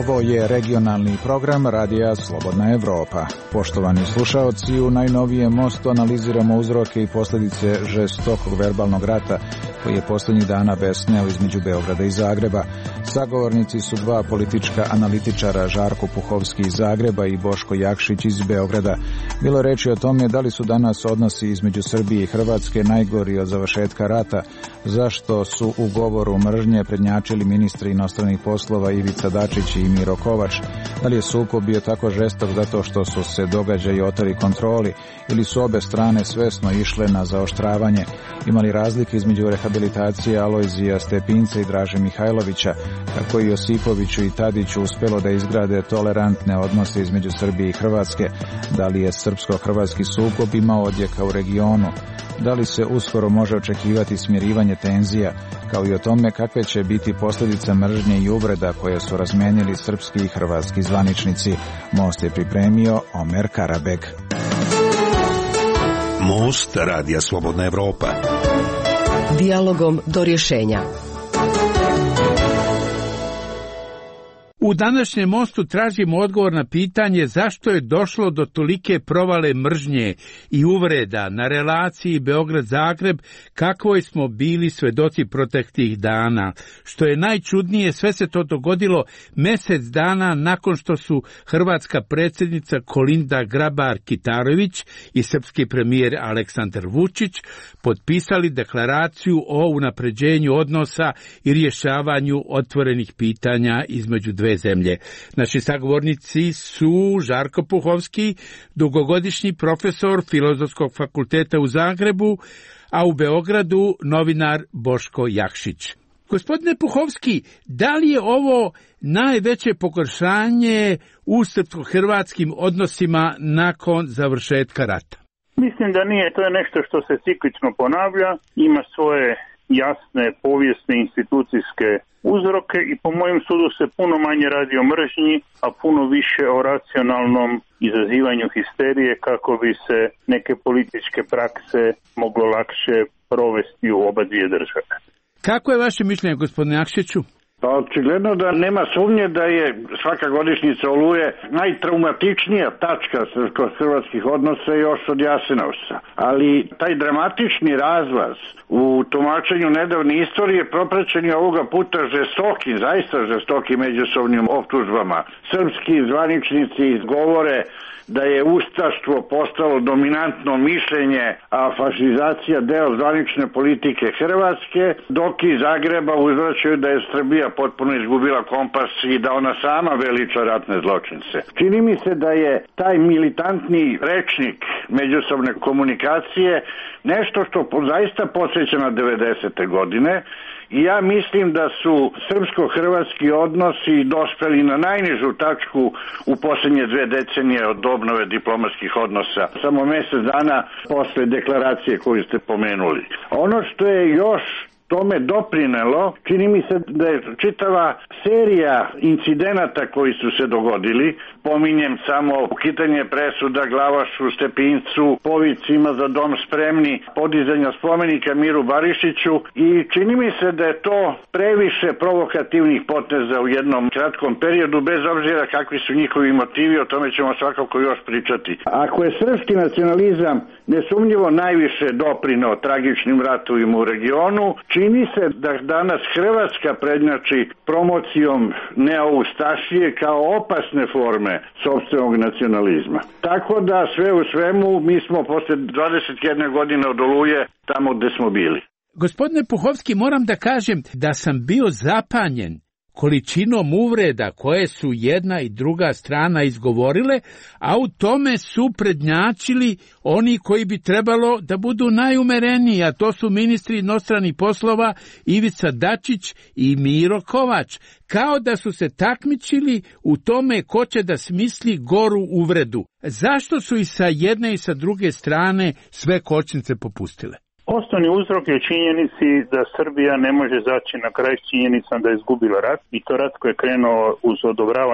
Ovo je regionalni program Radija Slobodna Evropa. Poštovani slušaoci, u najnovijem mostu analiziramo uzroke i posljedice žestokog verbalnog rata koji je posljednjih dana besneo između Beograda i Zagreba. Sagovornici su dva politička analitičara, Žarko Puhovski iz Zagreba i Boško Jakšić iz Beograda. Bilo reči o tome da li su danas odnosi između Srbije i Hrvatske najgori od završetka rata, zašto su u govoru mržnje prednjačili ministri inostranih poslova Ivica Dačić i Miro Kovač, da li je sukob bio tako žestok zato što su se događaji oteli kontroli ili su obe strane svesno išle na zaoštravanje, imali razlike između rehabilitacije Alojzija Stepinca i Draže Mihajlovića, kako i Josipoviću i Tadiću uspelo da izgrade tolerantne odnose između Srbije i Hrvatske, da li je srpsko-hrvatski sukob imao odjeka u regionu, da li se uskoro može očekivati smirivanje tenzija, kao i o tome kakve će biti posljedice mržnje i uvreda koje su razmenili srpski i hrvatski zvaničnici. Most je pripremio Omer Karabeg. Most Radija Slobodna Evropa. Dijalogom do rješenja. U današnjem mostu tražimo odgovor na pitanje zašto je došlo do tolike provale mržnje i uvreda na relaciji Beograd-Zagreb, kakvoj smo bili svedoci proteklih dana. Što je najčudnije, sve se to dogodilo mjesec dana nakon što su hrvatska predsjednica Kolinda Grabar-Kitarović i srpski premijer Aleksandar Vučić potpisali deklaraciju o unapređenju odnosa i rješavanju otvorenih pitanja između dve zemlje. Naši sagovornici su Žarko Puhovski, dugogodišnji profesor Filozofskog fakulteta u Zagrebu, a u Beogradu novinar Boško Jakšić. Gospodine Puhovski, da li je ovo najveće pogoršanje u srpsko-hrvatskim odnosima nakon završetka rata? Mislim da nije. To je nešto što se ciklično ponavlja, ima svoje jasne povijesne institucijske uzroke i po mojem sudu se puno manje radi o mržnji, a puno više o racionalnom izazivanju histerije kako bi se neke političke prakse moglo lakše provesti u oba dvije države. Kako je vaše mišljenje, gospodine Jakšiću? Pa očigledno da nema sumnje da je svaka godišnjica Oluje najtraumatičnija tačka hrvatskih odnosa još od Jasenovca. Ali taj dramatični razlaz u tumačenju nedavne istorije propraćen je ovoga puta žestokim, zaista žestokim međusobnim optužbama. Srpski zvaničnici govore da je ustaštvo postalo dominantno mišljenje, a fašizacija deo zvanične politike Hrvatske, dok iz Zagreba uzvraćaju da je Srbija potpuno izgubila kompas i da ona sama veliča ratne zločince. Čini mi se da je taj militantni rečnik međusobne komunikacije nešto što zaista podsjeća na 90. godine, i ja mislim da su srpsko-hrvatski odnosi dospeli na najnižu tačku u posljednje 2 decenije od obnove diplomatskih odnosa, samo mjesec dana posle deklaracije koju ste pomenuli. Ono što je još tome doprinelo, čini mi se da je čitava serija incidenata koji su se dogodili, pominjem samo ukidanje presuda Glavašu, Stepincu, povicima za dom spremni, podizanja spomenika Miru Barišiću, i čini mi se da je to previše provokativnih poteza u jednom kratkom periodu, bez obzira kakvi su njihovi motivi, o tome ćemo svakako još pričati. Ako je srpski nacionalizam nesumnjivo najviše doprineo tragičnim ratovima u regionu, čini se da danas Hrvatska prednjači promocijom neoustašije kao opasne forme sopstvenog nacionalizma. Tako da sve u svemu mi smo posle 21 godine od Oluje tamo gde smo bili. Gospodine Puhovski, moram da kažem da sam bio zapanjen količinom uvreda koje su jedna i druga strana izgovorile, a u tome su prednjačili oni koji bi trebalo da budu najumereniji, a to su ministri inostranih poslova Ivica Dačić i Miro Kovač, kao da su se takmičili u tome ko će da smisli goru uvredu. Zašto su i sa jedne i sa druge strane sve kočnice popustile? Osnovni uzrok je u činjenici da Srbija ne može zaći na kraj s činjenicom da je izgubila rat, i to rat koji je krenuo uz odobravanje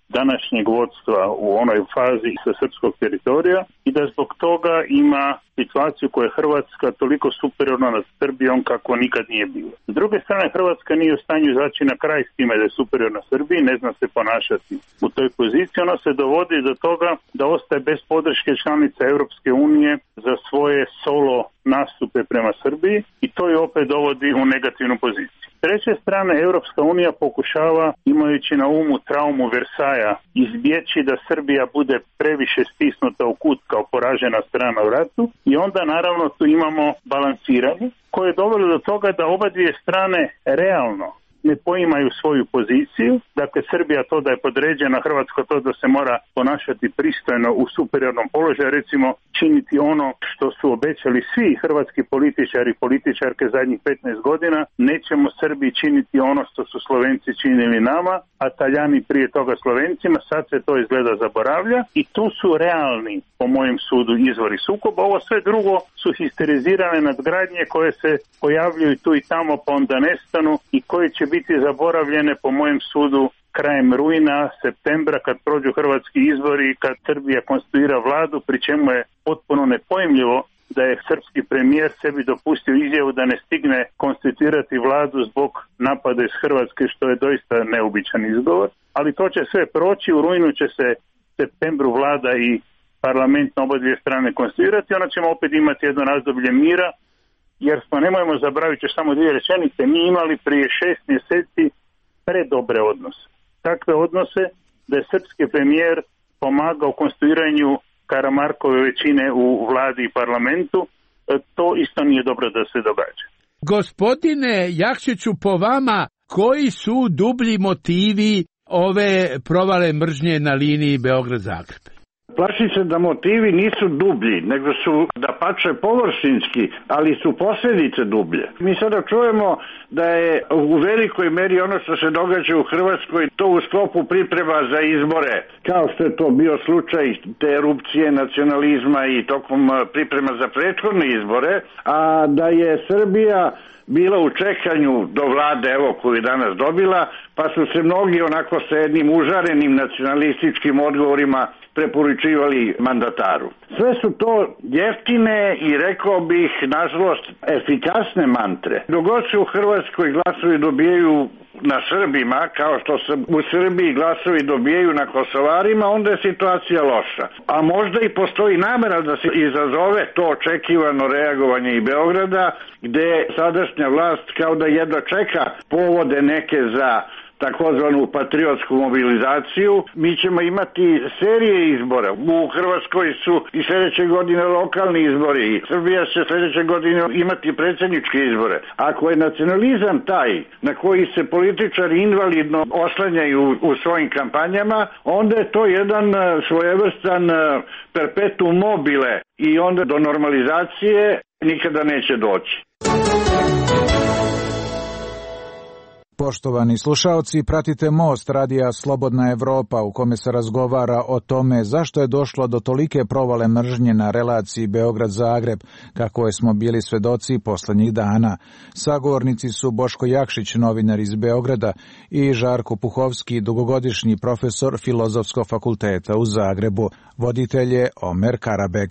današnjeg vodstva u onoj fazi sa srpskog teritorija i da zbog toga ima situaciju koja je Hrvatska toliko superiorna nad Srbijom kako nikad nije bilo. S druge strane, Hrvatska nije u stanju izaći na kraj s time da je superiorna Srbiji, ne zna se ponašati u toj poziciji. Ona se dovodi do toga da ostaje bez podrške članica Europske unije za svoje solo nastupe prema Srbiji i to je opet dovodi u negativnu poziciju. S treće strane, Europska unija pokušava, imajući na umu traumu Versaja, izbjeći da Srbija bude previše stisnuta u kut kao poražena strana u ratu i onda naravno tu imamo balansiranje koje je dovelo do toga da oba dvije strane realno ne poimaju svoju poziciju. Dakle, Srbija to da je podređena, Hrvatska to da se mora ponašati pristojno u superiornom položaju, recimo činiti ono što su obećali svi hrvatski političari i političarke zadnjih 15 godina, nećemo Srbiji činiti ono što su Slovenci činili nama, a Talijani prije toga Slovencima, sad se to izgleda zaboravlja i tu su realni, po mojem sudu, izvori sukoba. Ovo sve drugo su histerizirane nadgradnje koje se pojavljuju tu i tamo pa onda nestanu i koje će biti zaboravljene, po mojem sudu, krajem rujna, septembra, kad prođu hrvatski izbori, kad Srbija konstituira vladu, pri čemu je potpuno nepojmljivo da je srpski premijer sebi dopustio izjavu da ne stigne konstituirati vladu zbog napada iz Hrvatske, što je doista neobičan izgovor. Ali to će sve proći, u rujnu će se septembru vlada i parlament na oba dvije strane konstituirati, onda ćemo opet imati jedno razdoblje mira, jer smo, nemojmo zaboraviti još samo dvije rečenice, mi imali prije 6 mjeseci predobre odnose. Takve odnose da je srpski premijer pomagao konstituiranju Karamarkove većine u vladi i parlamentu, to isto nije dobro da se događa. Gospodine Jakšiću, po vama, koji su dublji motivi ove provale mržnje na liniji Beograd-Zagreb? Plašim se da motivi nisu dublji, nego su dapače površinski, ali su posljedice dublje. Mi sada čujemo da je u velikoj meri ono što se događa u Hrvatskoj to u sklopu priprema za izbore, kao što je to bio slučaj te erupcije nacionalizma i tokom priprema za prethodne izbore, a da je Srbija bila u čekanju do vlade, evo, koju je danas dobila, pa su se mnogi onako sa jednim užarenim nacionalističkim odgovorima preporučivali mandataru. Sve su to jeftine i, rekao bih, nažalost, efikasne mantre. Dogod se u Hrvatskoj glasovi dobijaju na Srbima, kao što se u Srbiji glasovi dobijaju na Kosovarima, onda je situacija loša. A možda i postoji namera da se izazove to očekivano reagovanje i Beograda, gde sadašnja vlast kao da jedva čeka povode neke za takozvanu patriotsku mobilizaciju. Mi ćemo imati serije izbora. U Hrvatskoj su i sljedeće godine lokalni izbori. Srbija će sljedeće godine imati predsjedničke izbore. Ako je nacionalizam taj na koji se političari invalidno oslanjaju u svojim kampanjama, onda je to jedan svojevrstan perpetuum mobile i onda do normalizacije nikada neće doći. Poštovani slušaoci, pratite Most radija Slobodna Evropa u kome se razgovara o tome zašto je došlo do tolike provale mržnje na relaciji Beograd-Zagreb, kako smo bili svedoci posljednjih dana. Sagovornici su Boško Jakšić, novinar iz Beograda, i Žarko Puhovski, dugogodišnji profesor Filozofskog fakulteta u Zagrebu. Voditelj je Omer Karabeg.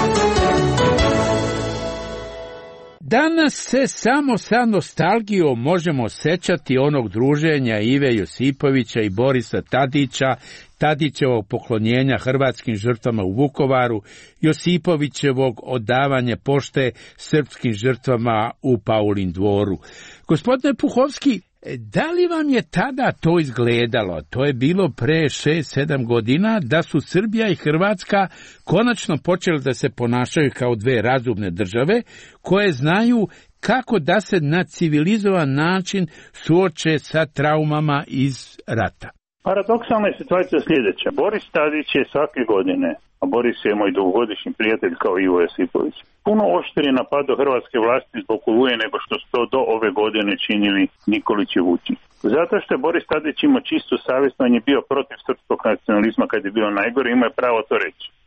Danas se samo sa nostalgijom možemo sećati onog druženja Ive Josipovića i Borisa Tadića, Tadićevog poklonjenja hrvatskim žrtvama u Vukovaru, Josipovićevog odavanja pošte srpskim žrtvama u Paulin dvoru. Gospodine Puhovski, da li vam je tada to izgledalo? To je bilo pre 6-7 godina da su Srbija i Hrvatska konačno počeli da se ponašaju kao dve razumne države koje znaju kako da se na civilizovan način suoče sa traumama iz rata. Paradoksalna je situacija sljedeća. Boris Tadić je svake godine, a Boris je moj dugogodišnji prijatelj kao Ivo Josipović, puno oštrije napadao hrvatske vlasti zbog Oluje nego što su to do ove godine činili Nikolić i Vučić. Zato što je Boris Tadić imao čistu savjest, on je bio protiv srpskog nacionalizma kad je bilo najgore, imao je pravo to reći.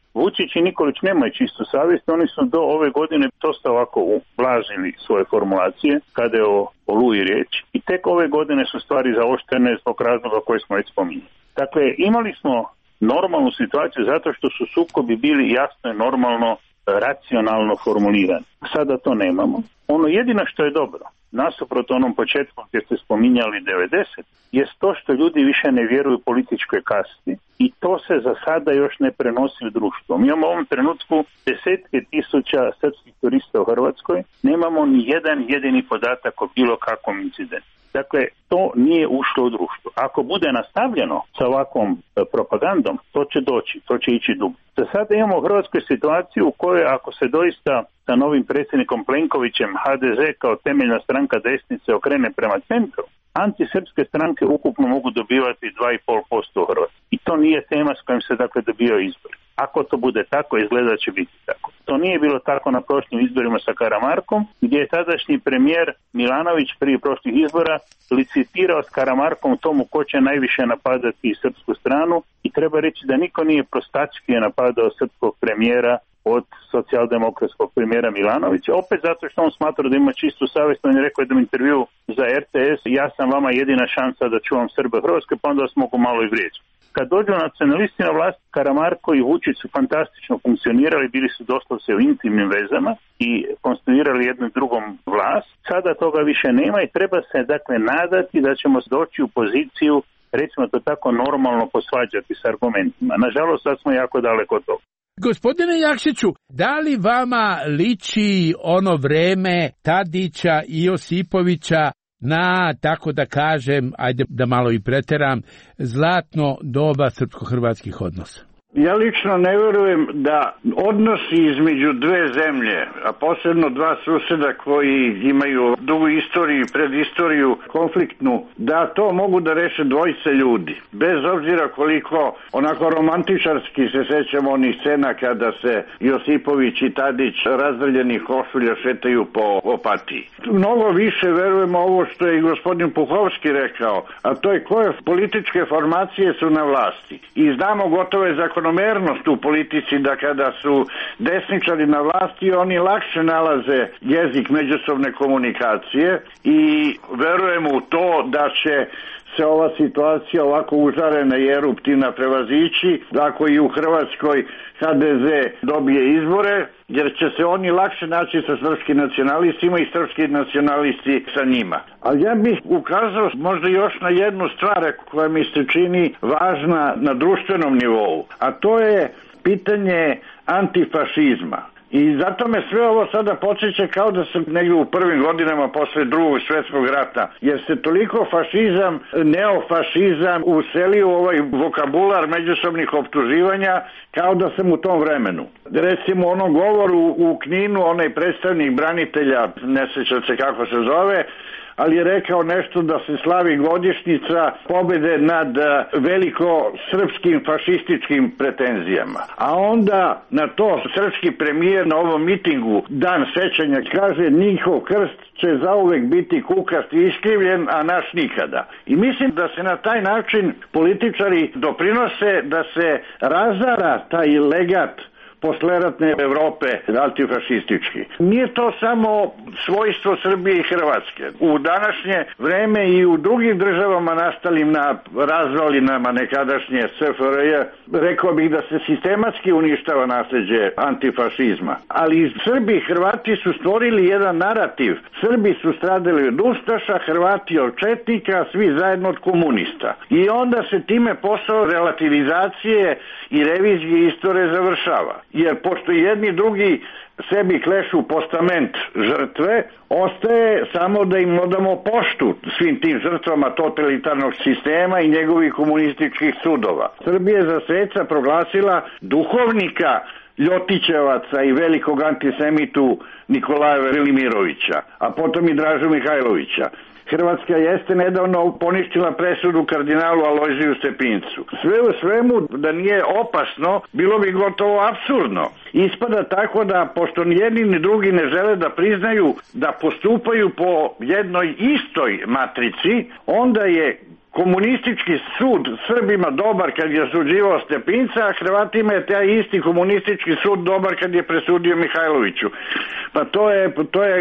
Vučić i Nikolić nemaju čistu savjest, oni su do ove godine dosta ovako ublažili svoje formulacije kada je o Oluji riječ i tek ove godine su stvari zaoštrene zbog razloga koje smo već spominjali. Dakle, imali smo normalnu situaciju zato što su sukobi bili jasno i normalno racionalno formulirani. Sada to nemamo. Ono jedino što je dobro, nasuprot onom početku gdje ste spominjali 90, jest to što ljudi više ne vjeruju političkoj kasti i to se za sada još ne prenosi u društvo. Mi imamo u ovom trenutku desetke tisuća srpskih turista u Hrvatskoj, nemamo ni jedan jedini podatak o bilo kakvom incidentu. Dakle, to nije ušlo u društvo. Ako bude nastavljeno sa ovakvom propagandom, to će doći, to će ići dugo. Za sada imamo u Hrvatskoj situaciju u kojoj ako se doista sa novim predsjednikom Plenkovićem HDZ kao temeljna stranka desnice okrene prema centru, antisrpske stranke ukupno mogu dobivati 2,5% u Hrvatskoj. I to nije tema s kojim se dakle dobio izbor. Ako to bude tako, izgleda će biti tako. To nije bilo tako na prošlim izborima sa Karamarkom, gdje je tadašnji premijer Milanović prije prošlih izbora licitirao s Karamarkom tomu ko će najviše napadati srpsku stranu i treba reći da niko nije prostački napadao srpskog premijera od socijaldemokratskog premijera Milanovića, opet zato što on smatra da ima čistu savjest. On je rekao jednom intervju za RTS, ja sam vama jedina šansa da čuvam Srbe Hrvatske, pa onda vas mogu malo i vrijeđati. Kad dođu nacionalisti na vlast, Karamarko i Vučić su fantastično funkcionirali, bili su doslovce u intimnim vezama i konstruirali jednom drugom vlast. Sada toga više nema i treba se dakle nadati da ćemo doći u poziciju, recimo to tako, normalno posvađati s argumentima. Nažalost, sad smo jako daleko od toga. Gospodine Jakšiću, da li vama liči ono vreme Tadića i Josipovića na, tako da kažem, ajde da malo i preteram, zlatno doba srpsko-hrvatskih odnosa? Ja lično ne vjerujem da odnosi između dve zemlje, a posebno dva susjeda koji imaju dugu istoriju i predistoriju konfliktnu, da to mogu da reše dvojice ljudi. Bez obzira koliko onako romantičarski se sećamo onih scena kada se Josipović i Tadić razdrljenih košulja šetaju po Opatiji. Mnogo više verujemo ovo što je i gospodin Puhovski rekao, a to je koje političke formacije su na vlasti. I znamo gotove zakonomernost u politici da kada su desničari na vlasti oni lakše nalaze jezik međusobne komunikacije i verujemo u to da će se ova situacija ovako užarena i eruptivna prevazići ako i u Hrvatskoj HDZ dobije izbore, jer će se oni lakše naći sa srpskim nacionalistima i srpski nacionalisti sa njima. Ali ja bih ukazao možda još na jednu stvar koja mi se čini važna na društvenom nivou, a to je pitanje antifašizma. I zato me sve ovo sada podsjeća kao da sam negdje u prvim godinama posle Drugog svjetskog rata, jer se toliko fašizam, neofašizam uselio u ovaj vokabular međusobnih optuživanja kao da sam u tom vremenu. Recimo u onom govoru u Kninu, onaj predstavnik branitelja, ne sjećam se kako se zove, ali je rekao nešto da se slavi godišnjica pobjede nad veliko srpskim fašističkim pretenzijama. A onda na to srpski premijer na ovom mitingu Dan sećanja kaže njihov krst će zauvek biti kukast i iskrivljen, a naš nikada. I mislim da se na taj način političari doprinose da se razara taj legat posleratne Evrope antifašistički. Nije to samo svojstvo Srbije i Hrvatske. U današnje vreme i u drugim državama nastalim na razvalinama nekadašnje SFRJ, rekao bih da se sistematski uništava nasljeđe antifašizma. Ali Srbi i Hrvati su stvorili jedan narativ. Srbi su stradali od ustaša, Hrvati od četnika, svi zajedno od komunista. I onda se time posao relativizacije i revizije istorije završava. Jer pošto jedni drugi sebi klešu postament žrtve, ostaje samo da im odamo poštu svim tim žrtvama totalitarnog sistema i njegovih komunističkih sudova. Srbija je za sveca proglasila duhovnika Ljotićevaca i velikog antisemitu Nikolaja Velimirovića, a potom i Dražu Mihajlovića. Hrvatska jeste nedavno poništila presudu kardinalu Alojziju Stepincu. Sve u svemu, da nije opasno, bilo bi gotovo apsurdno. Ispada tako da, pošto ni jedni ni drugi ne žele da priznaju da postupaju po jednoj istoj matrici, onda je komunistički sud Srbima dobar kad je suđivao Stepinca, a Hrvatima je taj isti komunistički sud dobar kad je presudio Mihajloviću. Pa to je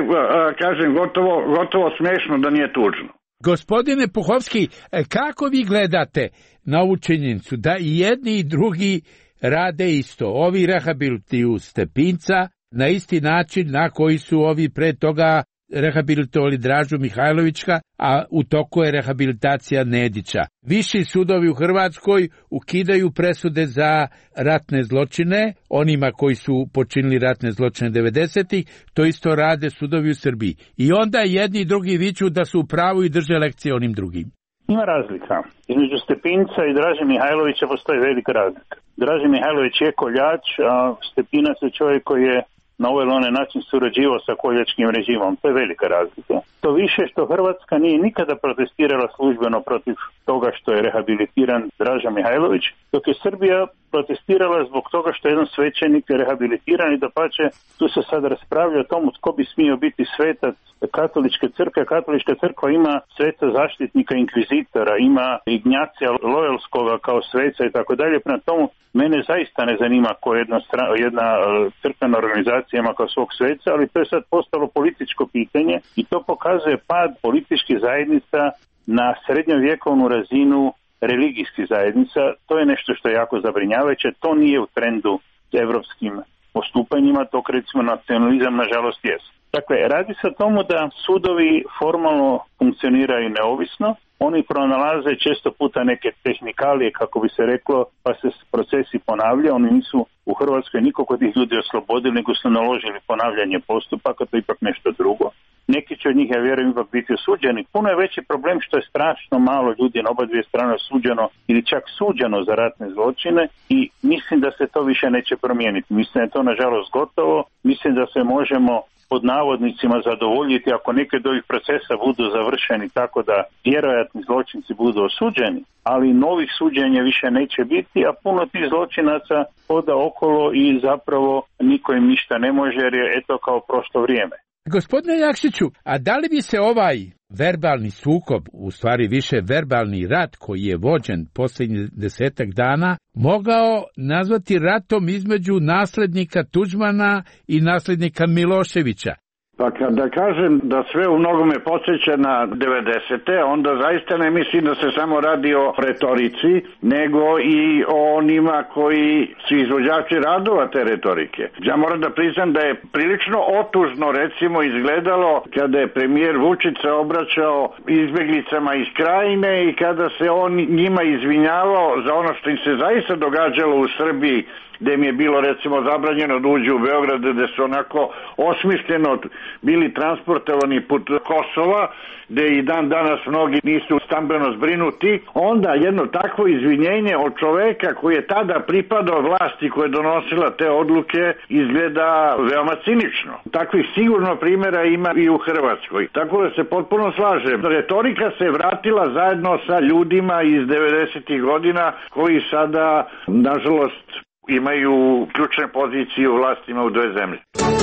kažem, gotovo smešno da nije tužno. Gospodine Puhovski, kako vi gledate na ovu činjenicu da i jedni i drugi rade isto? Ovi rehabilituju Stepinca na isti način na koji su ovi pre toga rehabilitovali Dražu Mihajlovića, a u toku je rehabilitacija Nedića. Viši sudovi u Hrvatskoj ukidaju presude za ratne zločine onima koji su počinili ratne zločine 90-ih, to isto rade sudovi u Srbiji. I onda jedni i drugi viču da su u pravu i drže lekcije onim drugim. Ima razlika. Između Stepinca i Draže Mihajlovića postoji velika razlika. Draže Mihajlović je koljač, a Stepinac je čovjek koji je na ovaj ili onaj način surađivao sa koljačkim režimom. To je velika razlika. To više što Hrvatska nije nikada protestirala službeno protiv toga što je rehabilitiran Draža Mihajlović, dok je Srbija protestirala zbog toga što je jedan svećenik rehabilitiran i dapače tu se sad raspravlja o tomu tko bi smio biti svetac katoličke crkve. Katolička crkva ima sveca zaštitnika inkvizitora, ima Ignjacija Loyalskoga kao sveca i tako dalje. Prema tomu mene zaista ne zanima ko jedna crkvena organizacija ima kao svog sveca, ali to je sad postalo političko pitanje i to pokazuje pad političkih zajednica na srednjovjekovnu razinu religijskih zajednica. To je nešto što je jako zabrinjavajuće, to nije u trendu evropskim postupanjima, to recimo nacionalizam nažalost jest. Dakle, radi se o tomu da sudovi formalno funkcioniraju neovisno, oni pronalaze često puta neke tehnikalije, kako bi se reklo, pa se procesi ponavlja, oni nisu u Hrvatskoj nikog od tih ljudi oslobodili, nego su naložili ponavljanje postupaka, to je ipak nešto drugo. Neki će od njih, ja vjerujem, ipak biti osuđeni. Puno je veći problem što je strašno malo ljudi na oba dvije strane osuđeno ili čak suđeno za ratne zločine i mislim da se to više neće promijeniti. Mislim da je to nažalost gotovo, mislim da se možemo pod navodnicima zadovoljiti ako neke od ovih procesa budu završeni tako da vjerojatni zločinci budu osuđeni, ali novih suđenja više neće biti, a puno tih zločinaca hoda okolo i zapravo niko im ništa ne može jer je eto kao prošlo vrijeme. Gospodine Jakšiću, a da li bi se ovaj verbalni sukob, u stvari više verbalni rat koji je vođen posljednjih 10 dana, mogao nazvati ratom između naslednika Tuđmana i naslednika Miloševića? Pa kada kažem da sve u mnogome podsjeća na 90-te, onda zaista ne mislim da se samo radi o retorici, nego i o onima koji su izvođači radova te retorike. Ja moram da priznam da je prilično otužno recimo izgledalo kada je premijer Vučić se obraćao izbjeglicama iz Krajine i kada se on njima izvinjavao za ono što im se zaista događalo u Srbiji, gdje im je bilo recimo zabranjeno da uđu u Beograd, gdje su onako osmišljeno bili transportovani put Kosova, gdje i dan danas mnogi nisu stambeno zbrinuti, onda jedno takvo izvinjenje od čoveka koji je tada pripadao vlasti koja je donosila te odluke izgleda veoma cinično. Takvih sigurno primjera ima i u Hrvatskoj. Tako da se potpuno slažem. Retorika se vratila zajedno sa ljudima iz 90-ih godina koji sada, nažalost, imaju ključne pozicije u vlastima u dve zemlje.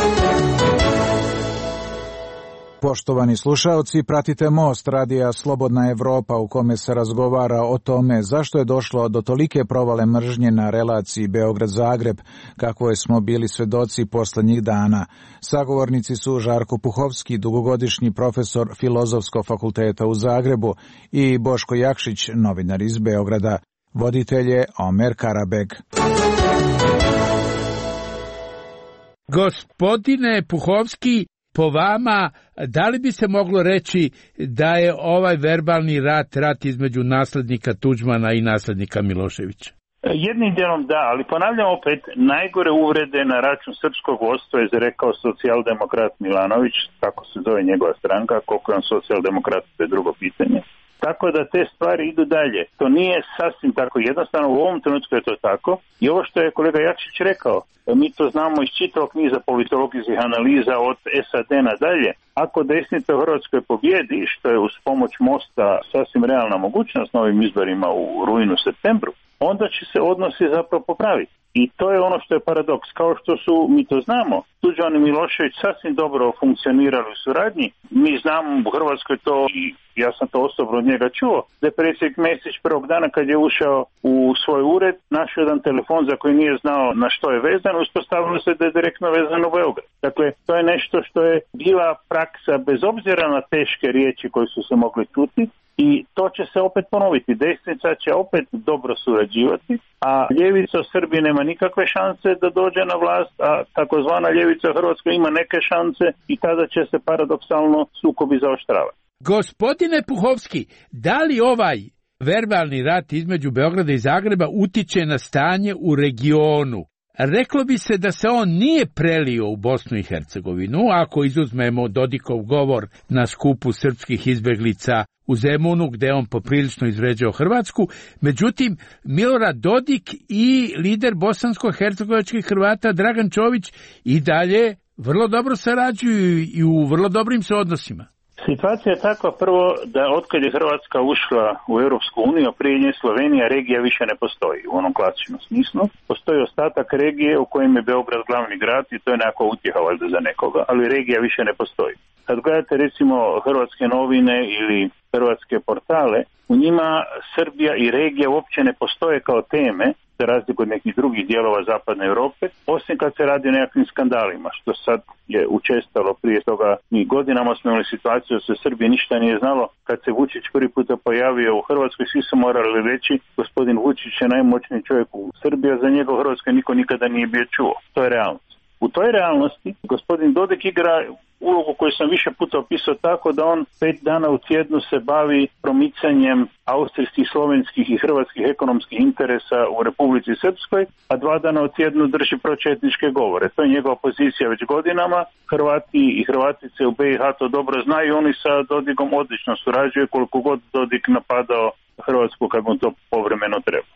Poštovani slušaoci, pratite Most radija Slobodna Evropa u kome se razgovara o tome zašto je došlo do tolike provale mržnje na relaciji Beograd-Zagreb, kakvoj smo bili svedoci poslednjih dana. Sagovornici su Žarko Puhovski, dugogodišnji profesor Filozofskog fakulteta u Zagrebu, i Boško Jakšić, novinar iz Beograda. Voditelj je Omer Karabeg. Gospodine Puhovski, po vama, da li bi se moglo reći da je ovaj verbalni rat između naslednika Tuđmana i naslednika Miloševića? Jednim dijelom da, ali ponavljam opet, najgore uvrede na račun srpskog vodstva je rekao socijaldemokrat Milanović, tako se zove njegova stranka, koliko je on socijaldemokrat, to je drugo pitanje. Tako da te stvari idu dalje. To nije sasvim tako jednostavno, u ovom trenutku je to tako. I ovo što je kolega Jakšić rekao, mi to znamo iz čitavog niza politologijskih analiza od SAD nadalje. Ako desnica u Hrvatskoj pobjedi, što je uz pomoć Mosta sasvim realna mogućnost na ovim izborima u rujnu, septembru, onda će se odnosi zapravo popraviti. I to je ono što je paradoks. Kao što su, mi to znamo, Tuđman i Milošević sasvim dobro funkcionirali u suradnji. Mi znamo u Hrvatskoj to, i ja sam to osobno od njega čuo, da je predsjednik Mesić prvog dana kad je ušao u svoj ured našao jedan telefon za koji nije znao na što je vezan, uspostavilo se da je direktno vezan u Beograd. Dakle, to je nešto što je bila praksa bez obzira na teške riječi koje su se mogli čuti. I to će se opet ponoviti. Desnica će opet dobro surađivati, a ljevica u Srbiji nema nikakve šanse da dođe na vlast, a takozvana ljevica u Hrvatskoj ima neke šanse i tada će se paradoksalno sukobi zaoštravati. Gospodine Puhovski, da li ovaj verbalni rat između Beograda i Zagreba utiče na stanje u regionu? Reklo bi se da se on nije prelio u Bosnu i Hercegovinu, ako izuzmemo Dodikov govor na skupu srpskih izbeglica u Zemunu, gde on poprilično izvređao Hrvatsku. Međutim, Milorad Dodik i lider bosansko-hercegovačkih Hrvata Dragan Čović i dalje vrlo dobro sarađuju i u vrlo dobrim se odnosima. Situacija je takva prvo da otkad je Hrvatska ušla u Europsku uniju, prije nje Slovenija, regija više ne postoji u onom klasičnom smislu. Postoji ostatak regije u kojem je Beograd glavni grad i to je nekako utjeha valjda za nekoga, ali regija više ne postoji. Kad gledate recimo hrvatske novine ili hrvatske portale, u njima Srbija i regija uopće ne postoje kao teme, za razliku od nekih drugih dijelova zapadne Europe, osim kad se radi o nekakvim skandalima, što sad je učestalo. Prije toga mi godinama smo imali situaciju da se Srbiji ništa nije znalo. Kad se Vučić prvi puta pojavio u Hrvatskoj, svi su morali reći, gospodin Vučić je najmoćniji čovjek u Srbiji, a za njega u Hrvatskoj niko nikada nije bio čuo. To je realnost. U toj realnosti gospodin Dodik igra ulogu koju sam više puta opisao tako da on 5 dana u tjednu se bavi promicanjem austrijskih, slovenskih i hrvatskih ekonomskih interesa u Republici Srpskoj, a 2 dana u tjednu drži pročetničke govore. To je njegova pozicija već godinama. Hrvati i Hrvatice u BiH to dobro znaju, oni sa Dodikom odlično surađuju koliko god Dodik napadao Hrvatsku kad mu to povremeno treba.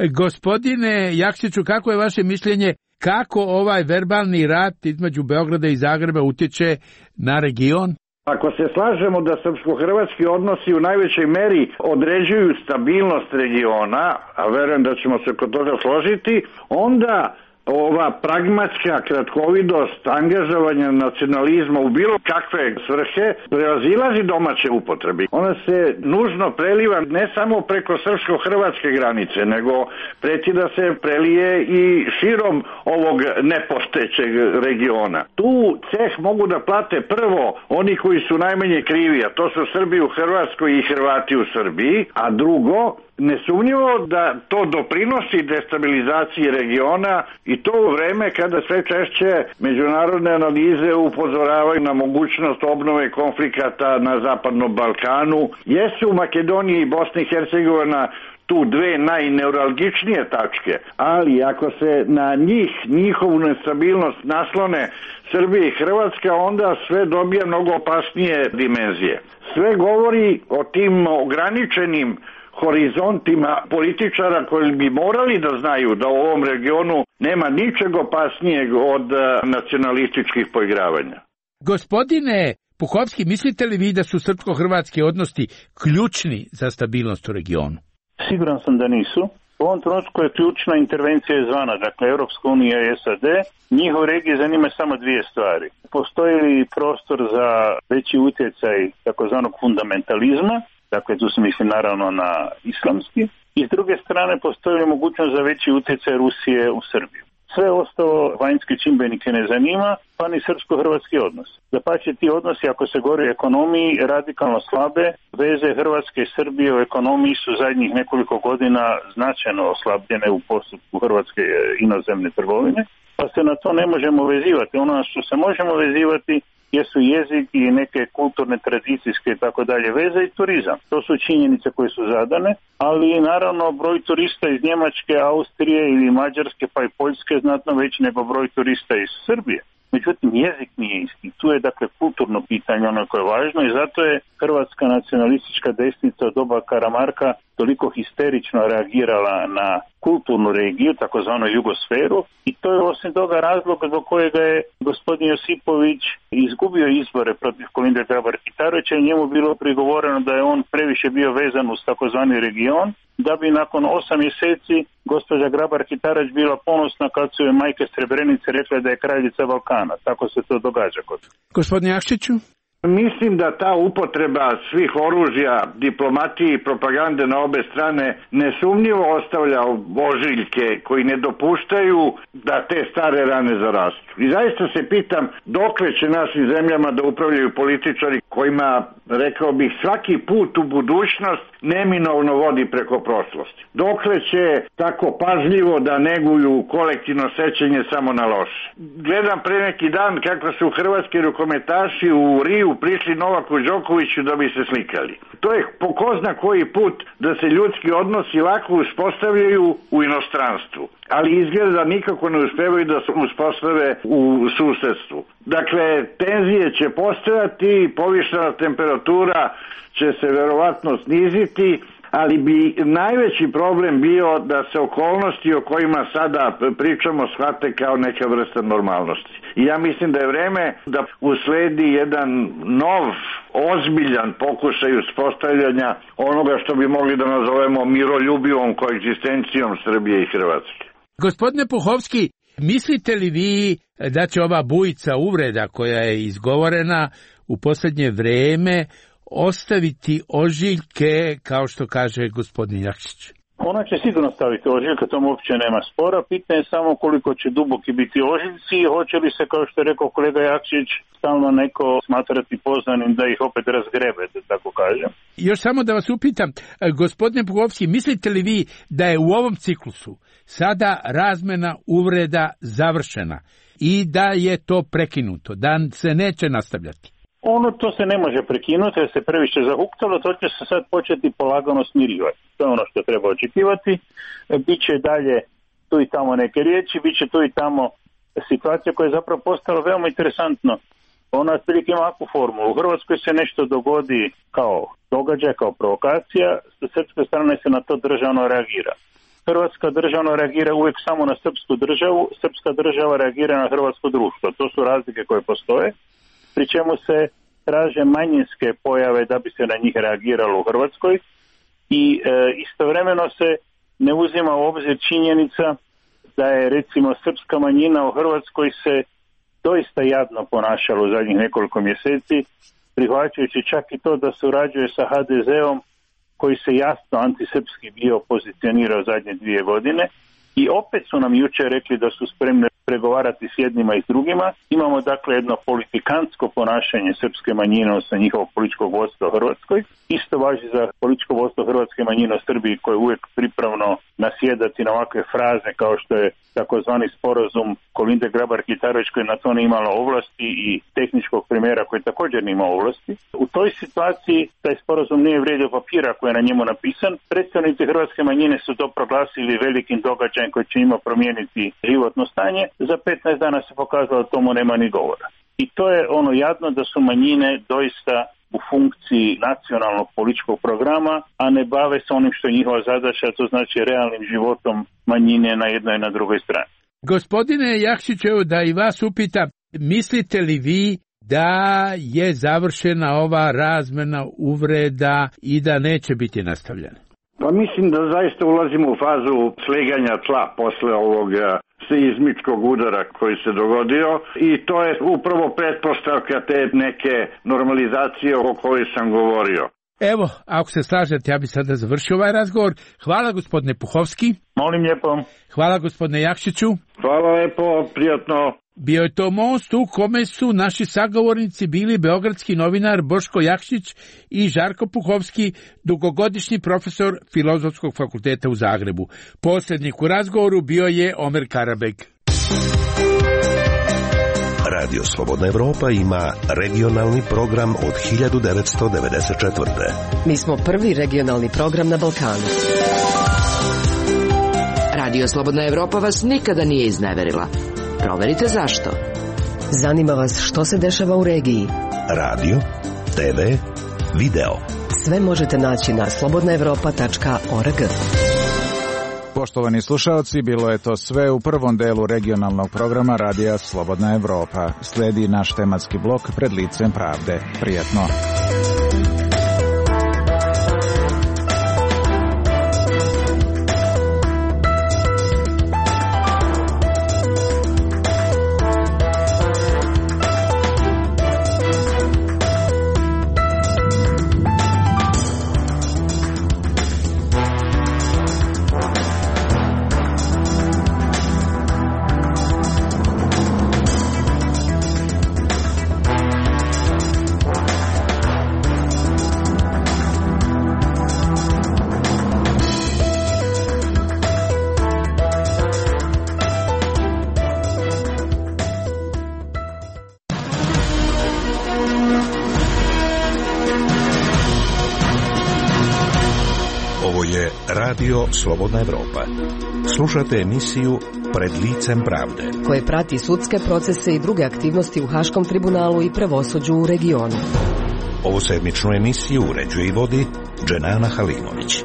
Gospodine Jakšiću, kako je vaše mišljenje kako ovaj verbalni rat između Beograda i Zagreba utječe na region? Ako se slažemo da srpsko-hrvatski odnosi u najvećoj meri određuju stabilnost regiona, a verujem da ćemo se kod toga složiti, onda ova pragmatska kratkovidost angažovanja nacionalizma u bilo kakve svrhe prevazilazi domaće upotrebi. Ona se nužno preliva ne samo preko srpsko-hrvatske granice, nego preti da se prelije i širom ovog nepostojećeg regiona. Tu ceh mogu da plate prvo oni koji su najmanje krivi, a to su Srbi u Hrvatskoj i Hrvati u Srbiji, a drugo, nesumnjivo da to doprinosi destabilizaciji regiona i to u vreme kada sve češće međunarodne analize upozoravaju na mogućnost obnove konflikata na Zapadnom Balkanu. Jesu Makedonija i Bosna i Hercegovina tu dve najneuralgičnije tačke, ali ako se na njihovu nestabilnost naslone Srbija i Hrvatska, onda sve dobija mnogo opasnije dimenzije. Sve govori o tim ograničenim horizontima političara koji bi morali da znaju da u ovom regionu nema ničeg opasnijeg od nacionalističkih poigravanja. Gospodine Puhovski, mislite li vi da su srpsko-hrvatski odnosi ključni za stabilnost u regionu? Siguran sam da nisu. U ovom trenutku je ključna intervencija izvana, dakle Europska unija i SAD. Njihov regije zanima samo 2 stvari. Postoji li prostor za veći utjecaj takozvanog fundamentalizma, dakle tu se misli naravno na islamski, i s druge strane postoji li mogućnost za veći utjecaj Rusije u Srbiju. Sve ostalo vanjske čimbenike ne zanima, pa ni srpsko-hrvatski odnos. Dapače, ti odnosi, ako se govori o ekonomiji, radikalno slabe. Veze Hrvatske i Srbije u ekonomiji su zadnjih nekoliko godina značajno oslabljene u postupku hrvatske inozemne trgovine, pa se na to ne možemo vezivati. Ono na što se možemo vezivati jesu jezik i neke kulturne, tradicijske i tako dalje veze i turizam. To su činjenice koje su zadane, ali naravno broj turista iz Njemačke, Austrije ili Mađarske pa i Poljske znatno veći nego broj turista iz Srbije. Međutim, jezik nije isti. Tu je dakle kulturno pitanje ono koje je važno i zato je hrvatska nacionalistička desnica od doba Karamarka toliko histerično reagirala na kulturnu regiju, takozvanu jugosferu, i to je osim toga razlog zbog kojega je gospodin Josipović izgubio izbore protiv Kolinde Grabar-Kitarovića i njemu bilo prigovoreno da je on previše bio vezan uz takozvani region, da bi nakon 8 mjeseci gospođa Grabar-Kitarović bila ponosna kad su joj majke Srebrenice rekle da je kraljica Balkana. Tako se to događa kod. Gospodine Jakšiću? Mislim da ta upotreba svih oružja, diplomatije i propagande na obe strane nesumnjivo ostavlja ožiljke koji ne dopuštaju da te stare rane zarastu. I zaista se pitam dokle će našim zemljama da upravljaju političari kojima, rekao bih, svaki put u budućnost neminovno vodi preko prošlosti. Dokle će tako pažljivo da neguju kolektivno sećanje samo na loše. Gledam pre neki dan kako su hrvatski rukometaši u Riju prišli Novaku Đokoviću da bi se slikali. To je po ko zna koji put da se ljudski odnosi lako uspostavljaju u inostranstvu, ali izgleda nikako ne uspevaju da se uspostave u susedstvu. Dakle, tenzije će postojati, povišena temperatura će se verovatno sniziti, ali bi najveći problem bio da se okolnosti o kojima sada pričamo shvate kao neka vrsta normalnosti. I ja mislim da je vreme da usledi jedan nov, ozbiljan pokušaj uspostavljanja onoga što bi mogli da nazovemo miroljubivom koegzistencijom Srbije i Hrvatske. Gospodine Puhovski, mislite li vi da će ova bujica uvreda koja je izgovorena u posljednje vreme ostaviti ožiljke, kao što kaže gospodin Jakšić? Ona će sigurno staviti ožiljke, tomu uopće nema spora. Pitanje je samo koliko će duboki biti ožiljci i hoće li se, kao što je rekao kolega Jakšić, stalno neko smatrati poznanim da ih opet razgrebe, da tako kažem. Još samo da vas upitam, gospodine Puhovski, mislite li vi da je u ovom ciklusu sada razmena uvreda završena i da je to prekinuto, da se neće nastavljati? To se ne može prekinuti jer se previše zahuktalo, to će se sad početi polagano smirivati. To je ono što treba očekivati. Biće dalje tu i tamo neke riječi, biće tu i tamo situacija koja je zapravo postala veoma interesantno. Ona otprilike ima ovakvu formulu. U Hrvatskoj se nešto dogodi kao događaj, kao provokacija, sa srpske strane se na to državno reagira. Hrvatska državno reagira uvijek samo na srpsku državu, srpska država reagira na hrvatsko društvo. To su razlike koje postoje, pri čemu se traže manjinske pojave da bi se na njih reagiralo u Hrvatskoj i istovremeno se ne uzima u obzir činjenica da je recimo srpska manjina u Hrvatskoj se doista jadno ponašala u zadnjih nekoliko mjeseci, prihvaćajući čak i to da surađuje sa HDZ-om koji se jasno antisrpski bio pozicionirao zadnje 2 godine i opet su nam jučer rekli da su spremni pregovarati s jednima i s drugima. Imamo dakle jedno politikantsko ponašanje srpske manjine sa njihovog političkog vodstva u Hrvatskoj. Isto važi za političko vodstvo hrvatske manjine u Srbiji koje je uvijek pripravno nasjedati na ovakve fraze kao što je takozvani sporazum Kolinde Grabar-Kitarović koji na to nije imala ovlasti i tehničkog premijera koji također nije imao ovlasti. U toj situaciji taj sporazum nije vrijedio papira koji je na njemu napisan. Predstavnici hrvatske manjine su to proglasili velikim događajem koji će njima promijeniti životno stanje. Za 15 dana se pokazalo da tomu nema ni govora. I to je ono jadno da su manjine doista u funkciji nacionalnog političkog programa, a ne bave se onim što je njihova zadaća, to znači realnim životom manjine na jednoj i na drugoj strani. Gospodine Jakšić, evo da i vas upitam, mislite li vi da je završena ova razmena uvreda i da neće biti nastavljena? Pa mislim da zaista ulazimo u fazu sleganja tla posle ovog seizmičkog udara koji se dogodio i to je upravo pretpostavka te neke normalizacije o kojoj sam govorio. Evo, ako se slažete, ja bih sada završio ovaj razgovor. Hvala gospodine Puhovski. Molim lijepo. Hvala gospodine Jakšiću. Hvala lijepo, prijatno. Bio je to most u kome su naši sagovornici bili beogradski novinar Boško Jakšić i Žarko Puhovski, dugogodišnji profesor Filozofskog fakulteta u Zagrebu. Posrednik u razgovoru bio je Omer Karabeg. Radio Slobodna Evropa ima regionalni program od 1994. Mi smo prvi regionalni program na Balkanu. Radio Slobodna Evropa vas nikada nije izneverila. Proverite zašto. Zanima vas što se dešava u regiji. Radio, TV, video. Sve možete naći na slobodnaevropa.org. Poštovani slušaoci, bilo je to sve u prvom delu regionalnog programa Radija Slobodna Evropa. Sledi naš tematski blok Pred licem pravde. Prijatno. Radio Slobodna Evropa. Slušate emisiju Pred licem pravde, koje prati sudske procese i druge aktivnosti u Haškom tribunalu i pravosuđu u regionu. Ovu sedmičnu emisiju uređuje i vodi Dženana Halimović.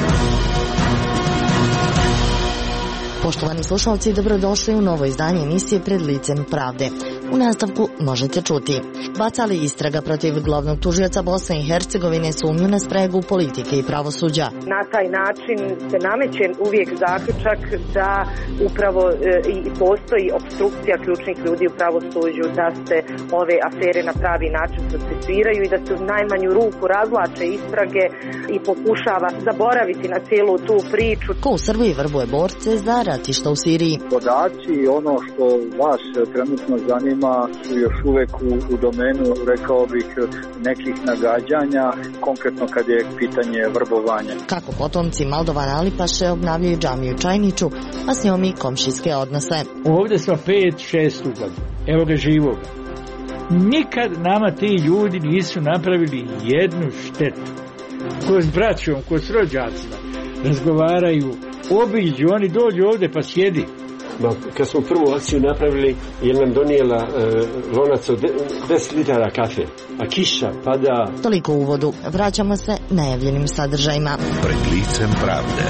Poštovani slušalci, dobrodošli u novo izdanje emisije Pred licem pravde. U nastavku možete čuti: bacali istraga protiv glavnog tužioca Bosne i Hercegovine sumnju na spregu politike i pravosuđa. Na taj način se nameće uvijek zaključak da upravo i postoji opstrukcija ključnih ljudi u pravosuđu, da se ove afere na pravi način procesuiraju i da se u najmanju ruku razvlače istrage i pokušava zaboraviti na cijelu tu priču. Ko u Srbiji vrbuje borce za ratišta u Siriji? Podaci i ono što vas trenutno zanima su još uvek u domenu, rekao bih, nekih nagađanja, konkretno kad je pitanje vrbovanja. Kako potomci Maldovana Alipaše obnavljaju džamiju Čajniću, a s njom i komšijske odnose. Ovdje smo 5-6 godina, evo ga živoga. Nikad nama ti ljudi nisu napravili jednu štetu. Ko s braćom, ko s rođacima razgovaraju, obiđu, oni dođu ovdje pa sjedi. Kad smo prvu akciju napravili, je nam donijela lonac od 10 litara kafe, a kiša pada. Toliko u uvodu. Vraćamo se najavljenim sadržajima. Pred licem pravde.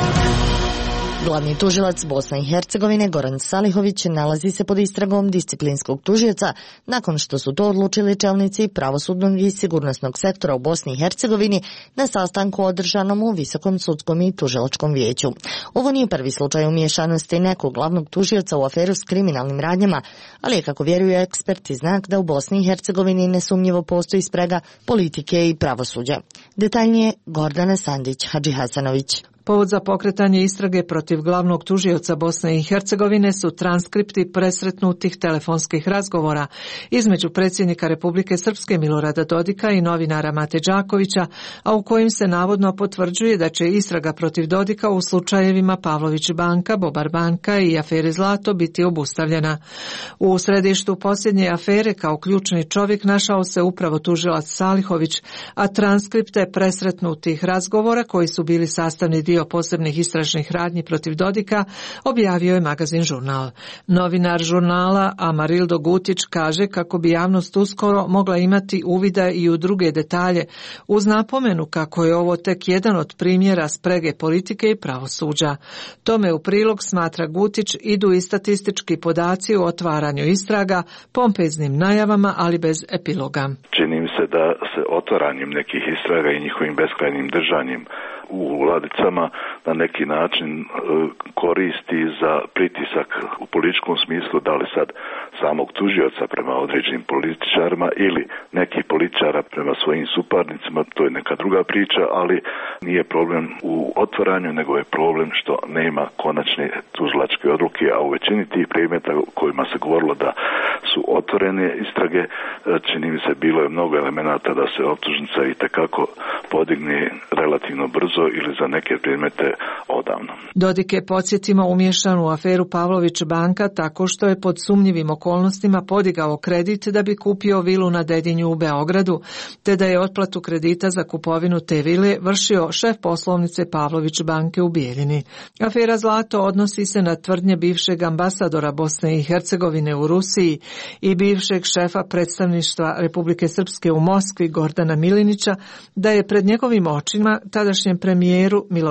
Glavni tužilac Bosne i Hercegovine Goran Salihović nalazi se pod istragom disciplinskog tužioca nakon što su to odlučili čelnici pravosudnog i sigurnosnog sektora u Bosni i Hercegovini na sastanku održanom u Visokom sudskom i tužilačkom vijeću. Ovo nije prvi slučaj umiješanosti nekog glavnog tužioca u aferu s kriminalnim radnjama, ali je, kako vjeruju eksperti, znak da u Bosni i Hercegovini nesumnjivo postoji sprega politike i pravosuđa. Detaljnije Gordana Sandić-Hadžihasanović. Povod za pokretanje istrage protiv glavnog tužioca Bosne i Hercegovine su transkripti presretnutih telefonskih razgovora između predsjednika Republike Srpske Milorada Dodika i novinara Mate Đakovića, a u kojim se navodno potvrđuje da će istraga protiv Dodika u slučajevima Pavlović banka, Bobar banka i afere Zlato biti obustavljena. U središtu posljednje afere kao ključni čovjek našao se upravo tužilac Salihović, a transkripte presretnutih razgovora koji su bili sastavni dio posebnih istražnih radnji protiv Dodika objavio je magazin Žurnal. Novinar žurnala Amarildo Gutić kaže kako bi javnost uskoro mogla imati uvida i u druge detalje, uz napomenu kako je ovo tek jedan od primjera sprege politike i pravosuđa. Tome u prilog, smatra Gutić, idu i statistički podaci o otvaranju istraga, pompeznim najavama, ali bez epiloga. Čini mi se da se otvaranjem nekih istraga i njihovim beskrajnim držanjem u ladicama na neki način koristi za pritisak u političkom smislu, da li sad samog tužioca prema određenim političarima ili nekih političara prema svojim suparnicima, to je neka druga priča, ali nije problem u otvaranju, nego je problem što nema konačne tužilačke odluke, a u većini tih predmeta kojima se govorilo da su otvorene istrage, čini mi se bilo je mnogo elemenata da se optužnica i tekako podigne relativno brzo ili za neke predmete odavno. Dodik je, podsjetimo, umiješan u aferu Pavlović banka tako što je pod sumnjivim okolnostima podigao kredit da bi kupio vilu na Dedinju u Beogradu, te da je otplatu kredita za kupovinu te vile vršio šef poslovnice Pavlović banke u Bijeljini. Afera Zlato odnosi se na tvrdnje bivšeg ambasadora Bosne i Hercegovine u Rusiji i bivšeg šefa predstavništva Republike Srpske u Moskvi Gordana Milinića da je pred njegovim očima tadašnjem premijeru Miloradu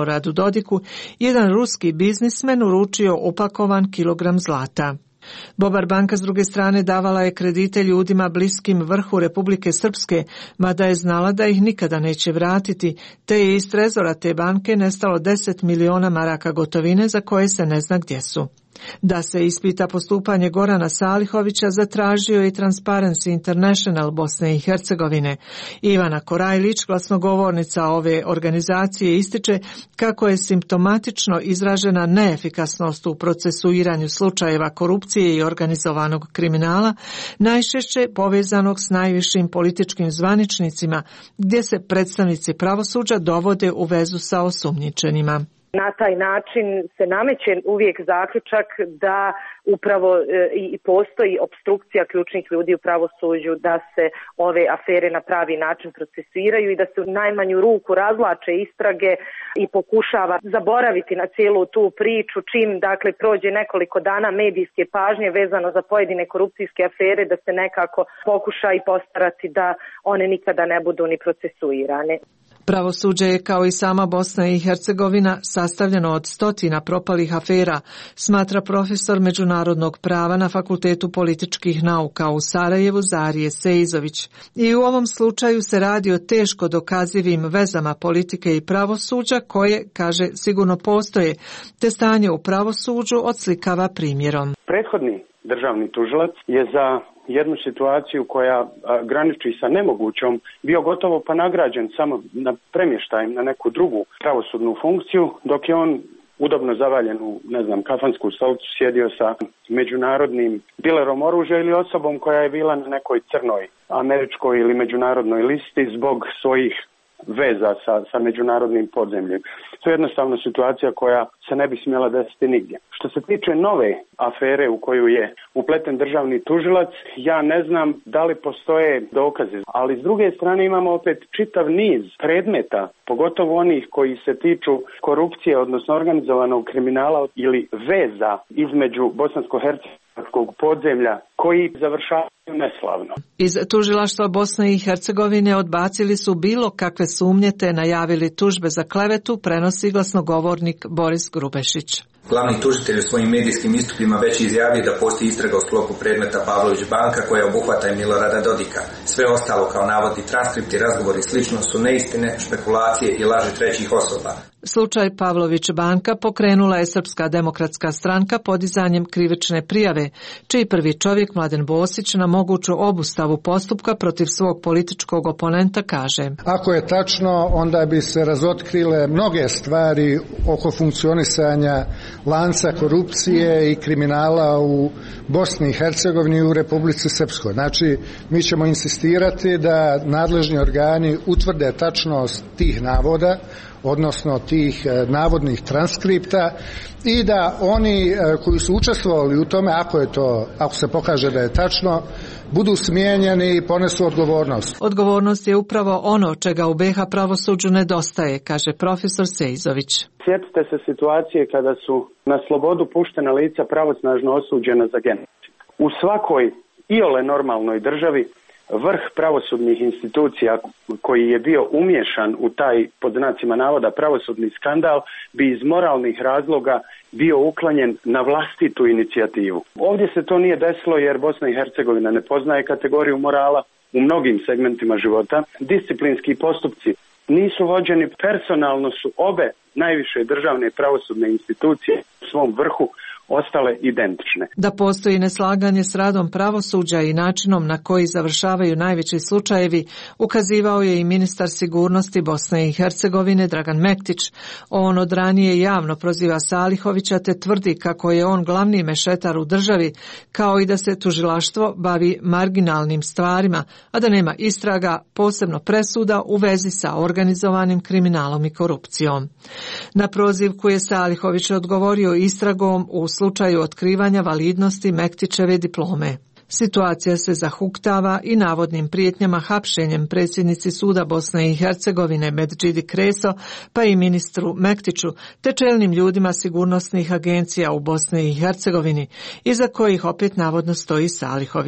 Miloradu Dodiku jedan ruski biznismen uručio upakovan kilogram zlata. Bobar banka s druge strane davala je kredite ljudima bliskim vrhu Republike Srpske, mada je znala da ih nikada neće vratiti, te je iz trezora te banke nestalo 10 miliona maraka gotovine za koje se ne zna gdje su. Da se ispita postupanje Gorana Salihovića zatražio i Transparency International Bosne i Hercegovine. Ivana Korajlić, glasnogovornica ove organizacije, ističe kako je simptomatično izražena neefikasnost u procesuiranju slučajeva korupcije i organizovanog kriminala, najčešće povezanog s najvišim političkim zvaničnicima, gdje se predstavnici pravosuđa dovode u vezu sa osumnjičenima. Na taj način se nameće uvijek zaključak da upravo i postoji opstrukcija ključnih ljudi u pravosuđu, da se ove afere na pravi način procesuiraju i da se u najmanju ruku razvlače istrage i pokušava zaboraviti na cijelu tu priču čim dakle prođe nekoliko dana medijske pažnje vezano za pojedine korupcijske afere, da se nekako pokuša i postarati da one nikada ne budu ni procesuirane. Pravosuđe je, kao i sama Bosna i Hercegovina, sastavljeno od stotina propalih afera, smatra profesor međunarodnog prava na Fakultetu političkih nauka u Sarajevu Zarije Sejzović. I u ovom slučaju se radi o teško dokazivim vezama politike i pravosuđa koje, kaže, sigurno postoje, te stanje u pravosuđu odslikava primjerom. Prethodni državni tužilac je za jednu situaciju koja graniči sa nemogućom bio gotovo pa nagrađen samo na premještajem na neku drugu pravosudnu funkciju, dok je on udobno zavaljen u, kafansku stolicu sjedio sa međunarodnim dilerom oružja ili osobom koja je bila na nekoj crnoj američkoj ili međunarodnoj listi zbog svojih veza sa međunarodnim podzemljem. To je jednostavno situacija koja se ne bi smjela desiti nigdje. Što se tiče nove afere u koju je upleten državni tužilac, ja ne znam da li postoje dokazi, ali s druge strane imamo opet čitav niz predmeta, pogotovo onih koji se tiču korupcije, odnosno organizovanog kriminala ili veza između bosansko-hercegovačkog podzemlja koji završavaju neslavno. Iz tužilaštva Bosne i Hercegovine odbacili su bilo kakve sumnje te najavili tužbe za klevetu, prenosi glasnogovornik Boris Grubešić. Glavni tužitelj u svojim medijskim istupima već izjavio da postoji istraga u sklopu predmeta Pavlović banka koja obuhvata i Milorada Dodika. Sve ostalo kao navodni transkripti, razgovori i slično su neistine, špekulacije i laži trećih osoba. Slučaj Pavlović banka pokrenula je Srpska demokratska stranka podizanjem krivične prijave, čiji prvi čovjek Mladen Bosić na moguću obustavu postupka protiv svog političkog oponenta kaže: Ako je tačno, onda bi se razotkrile mnoge stvari oko funkcionisanja lanca korupcije i kriminala u Bosni i Hercegovini i u Republici Srpskoj. Znači, mi ćemo insistirati da nadležni organi utvrde tačnost tih navoda, odnosno tih navodnih transkripta i da oni koji su učestvovali u tome, ako se pokaže da je tačno, budu smijenjeni i ponesu odgovornost. Odgovornost je upravo ono čega u BiH pravosuđu nedostaje, kaže profesor Sejzović. Sjetite se situacije kada su na slobodu puštena lica pravosnažno osuđena za genocid. U svakoj iole normalnoj državi vrh pravosudnih institucija koji je bio umiješan u taj, pod znacima navoda, pravosudni skandal bi iz moralnih razloga bio uklonjen na vlastitu inicijativu. Ovdje se to nije desilo jer Bosna i Hercegovina ne poznaje kategoriju morala u mnogim segmentima života. Disciplinski postupci nisu vođeni, personalno su obe najviše državne pravosudne institucije u svom vrhu ostale identične. Da postoji neslaganje s radom pravosuđa i načinom na koji završavaju najveći slučajevi, ukazivao je i ministar sigurnosti Bosne i Hercegovine Dragan Mektić. On od ranije javno proziva Salihovića te tvrdi kako je on glavni mešetar u državi, kao i da se tužilaštvo bavi marginalnim stvarima, a da nema istraga, posebno presuda u vezi sa organizovanim kriminalom i korupcijom. Na prozivku je Salihović odgovorio istragom u slučaju otkrivanja validnosti Mektićeve diplome. Situacija se zahuktava i navodnim prijetnjama hapšenjem predsjednici suda Bosne i Hercegovine Medžidi Kreso, pa i ministru Mektiću, te čelnim ljudima sigurnosnih agencija u Bosni i Hercegovini, iza kojih opet navodno stoji Salihović.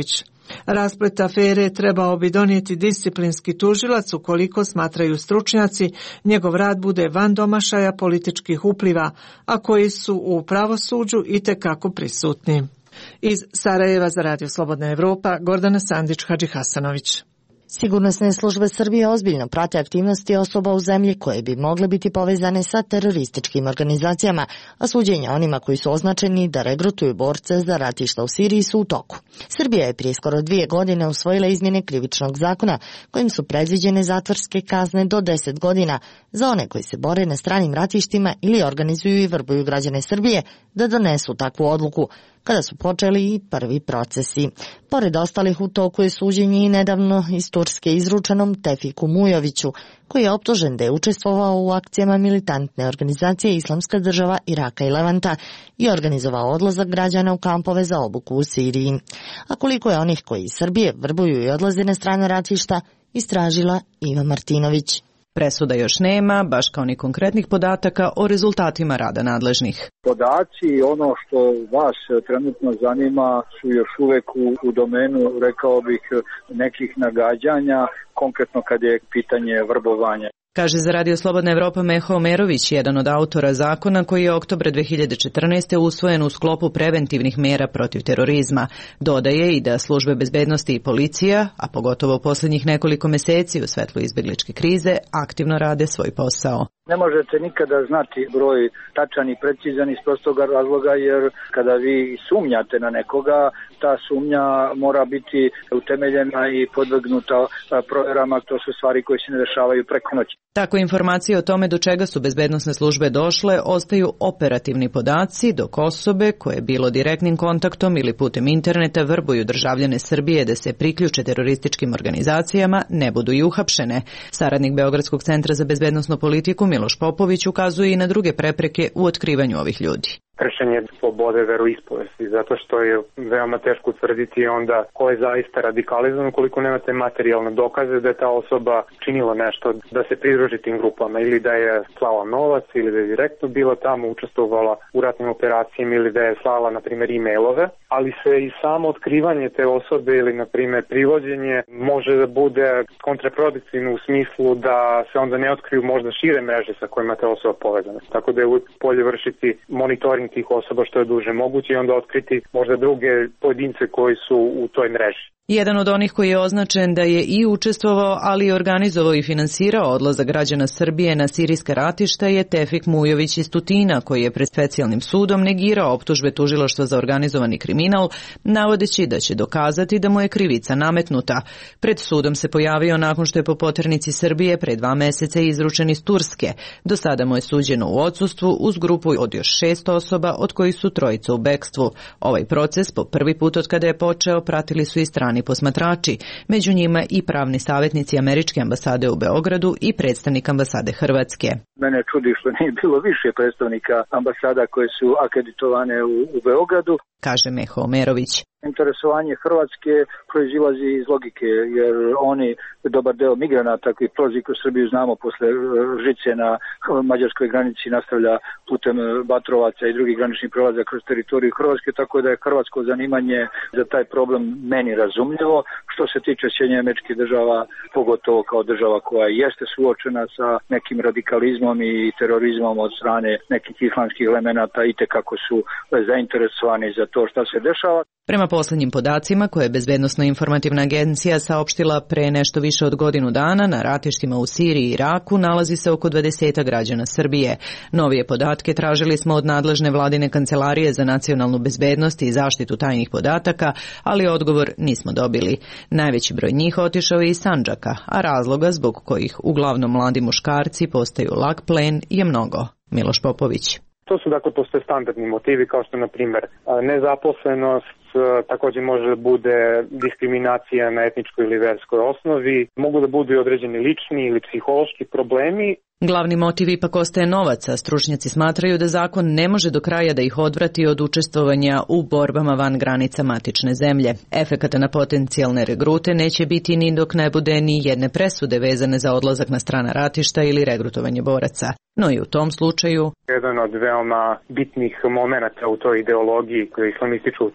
Rasplet afere trebao bi donijeti disciplinski tužilac ukoliko, smatraju stručnjaci, njegov rad bude van domašaja političkih upliva, a koji su u pravosuđu itekako prisutni. Iz Sarajeva za Radio Slobodna Evropa, Gordana Sandić-Hadžihasanović. Sigurnosne službe Srbije ozbiljno prate aktivnosti osoba u zemlji koje bi mogle biti povezane sa terorističkim organizacijama, a suđenja onima koji su označeni da regrutuju borce za ratišta u Siriji su u toku. Srbija je prije skoro 2 godine usvojila izmjene krivičnog zakona kojim su predviđene zatvorske kazne do 10 godina za one koji se bore na stranim ratištima ili organizuju i vrbuju građane Srbije da donesu takvu odluku, kada su počeli i prvi procesi. Pored ostalih, u toku je suđenje i nedavno iz Turske izručenom Tefiku Mujoviću, koji je optužen da je učestvovao u akcijama militantne organizacije Islamska država Iraka i Levanta i organizovao odlazak građana u kampove za obuku u Siriji. A koliko je onih koji iz Srbije vrbuju i odlaze na strana ratišta, istražila Iva Martinović. Presuda još nema, baš kao ni konkretnih podataka o rezultatima rada nadležnih. Podaci, ono što vas trenutno zanima, su još uvek u domenu, rekao bih, nekih nagađanja, konkretno kad je pitanje vrbovanja. Kaže za Radio Slobodna Evropa Meho Omerović, jedan od autora zakona koji je oktobra 2014. usvojen u sklopu preventivnih mera protiv terorizma. Dodaje i da službe bezbednosti i policija, a pogotovo posljednjih nekoliko meseci u svetlu izbjegličke krize, aktivno rade svoj posao. Ne možete nikada znati broj tačan i precizan iz prostog razloga, jer kada vi sumnjate na nekoga, ta sumnja mora biti utemeljena i podvrgnuta provjerama. To su stvari koje se ne dešavaju preko noći. Tako informacije o tome do čega su bezbednosne službe došle ostaju operativni podaci, dok osobe koje bilo direktnim kontaktom ili putem interneta vrbuju državljane Srbije da se priključe terorističkim organizacijama ne budu i uhapšene. Saradnik Beogradskog centra za bezbednosnu politiku Miloš Popović ukazuje i na druge prepreke u otkrivanju ovih ljudi. Kršenje slobode veroispovesti, zato što je veoma teško utvrditi onda ko je zaista radikalizovan ukoliko nemate materijalne dokaze da je ta osoba činila nešto da se pridruži tim grupama, ili da je slala novac, ili da je direktno bila tamo, učestvovala u ratnim operacijama, ili da je slala, na primjer, e-mailove, ali se i samo otkrivanje te osobe ili, na primjer, privođenje može da bude kontraproduktivno u smislu da se onda ne otkriju možda šire mreže sa kojima te osoba povezana. Tako da je uvijek bolje vršiti monitoring tih osoba što je duže moguće i onda otkriti možda druge pojedince koji su u toj mreži. Jedan od onih koji je označen da je i učestvovao, ali i organizovao i finansirao odlazak građana Srbije na sirijska ratišta je Tefik Mujović iz Tutina, koji je pred specijalnim sudom negirao optužbe tužilaštva za organizovani kriminal, navodeći da će dokazati da mu je krivica nametnuta. Pred sudom se pojavio nakon što je po poternici Srbije pre 2 meseca izručen iz Turske. Do sada mu je suđeno u odsustvu uz grupu od još 6 osoba, od kojih su 3 u bekstvu. Ovaj proces po prvi put od kada je počeo pratili su i strani posmatrači, među njima i pravni savjetnici Američke ambasade u Beogradu i predstavnik ambasade Hrvatske. Mene čudi što nije bilo više predstavnika ambasada koje su akreditovane u Beogradu, kaže Meho Omerović. Interesovanje Hrvatske proizilazi iz logike, jer oni, dobar deo migranata koji prolazi kroz Srbiju, znamo, posle žice na mađarskoj granici nastavlja putem Batrovaca i drugih graničnih prelaza kroz teritoriju Hrvatske, tako da je hrvatsko zanimanje za taj problem meni razumljivo. Što se tiče Sjedinjenih Američkih Država, pogotovo kao država koja jeste suočena sa nekim radikalizmom i terorizmom od strane nekih islamskih elemenata, itekako su zainteresovani za to šta se dešava. Prema posljednjim podacima koje je Bezbednosno-informativna agencija saopštila pre nešto više od godinu dana, na ratištima u Siriji i Iraku nalazi se oko 20 građana Srbije. Novije podatke tražili smo od nadležne vladine kancelarije za nacionalnu bezbednost i zaštitu tajnih podataka, ali odgovor nismo dobili. Najveći broj njih otišao je iz Sandžaka, a razloga zbog kojih uglavnom mladi muškarci postaju lak plen je mnogo. Miloš Popović. To su, dakle, postoje standardni motivi kao što, na primjer, nezaposlenost, također može da bude diskriminacija na etničkoj ili verskoj osnovi, mogu da budu i određeni lični ili psihološki problemi. Glavni motiv ipak ostaje novac, a stručnjaci smatraju da zakon ne može do kraja da ih odvrati od učestvovanja u borbama van granica matične zemlje. Efekata na potencijalne regrute neće biti ni dok ne bude ni jedne presude vezane za odlazak na strana ratišta ili regrutovanje boraca. No i u tom slučaju jedan od veoma bitnih momenata u toj ideologiji islamističkog terorizma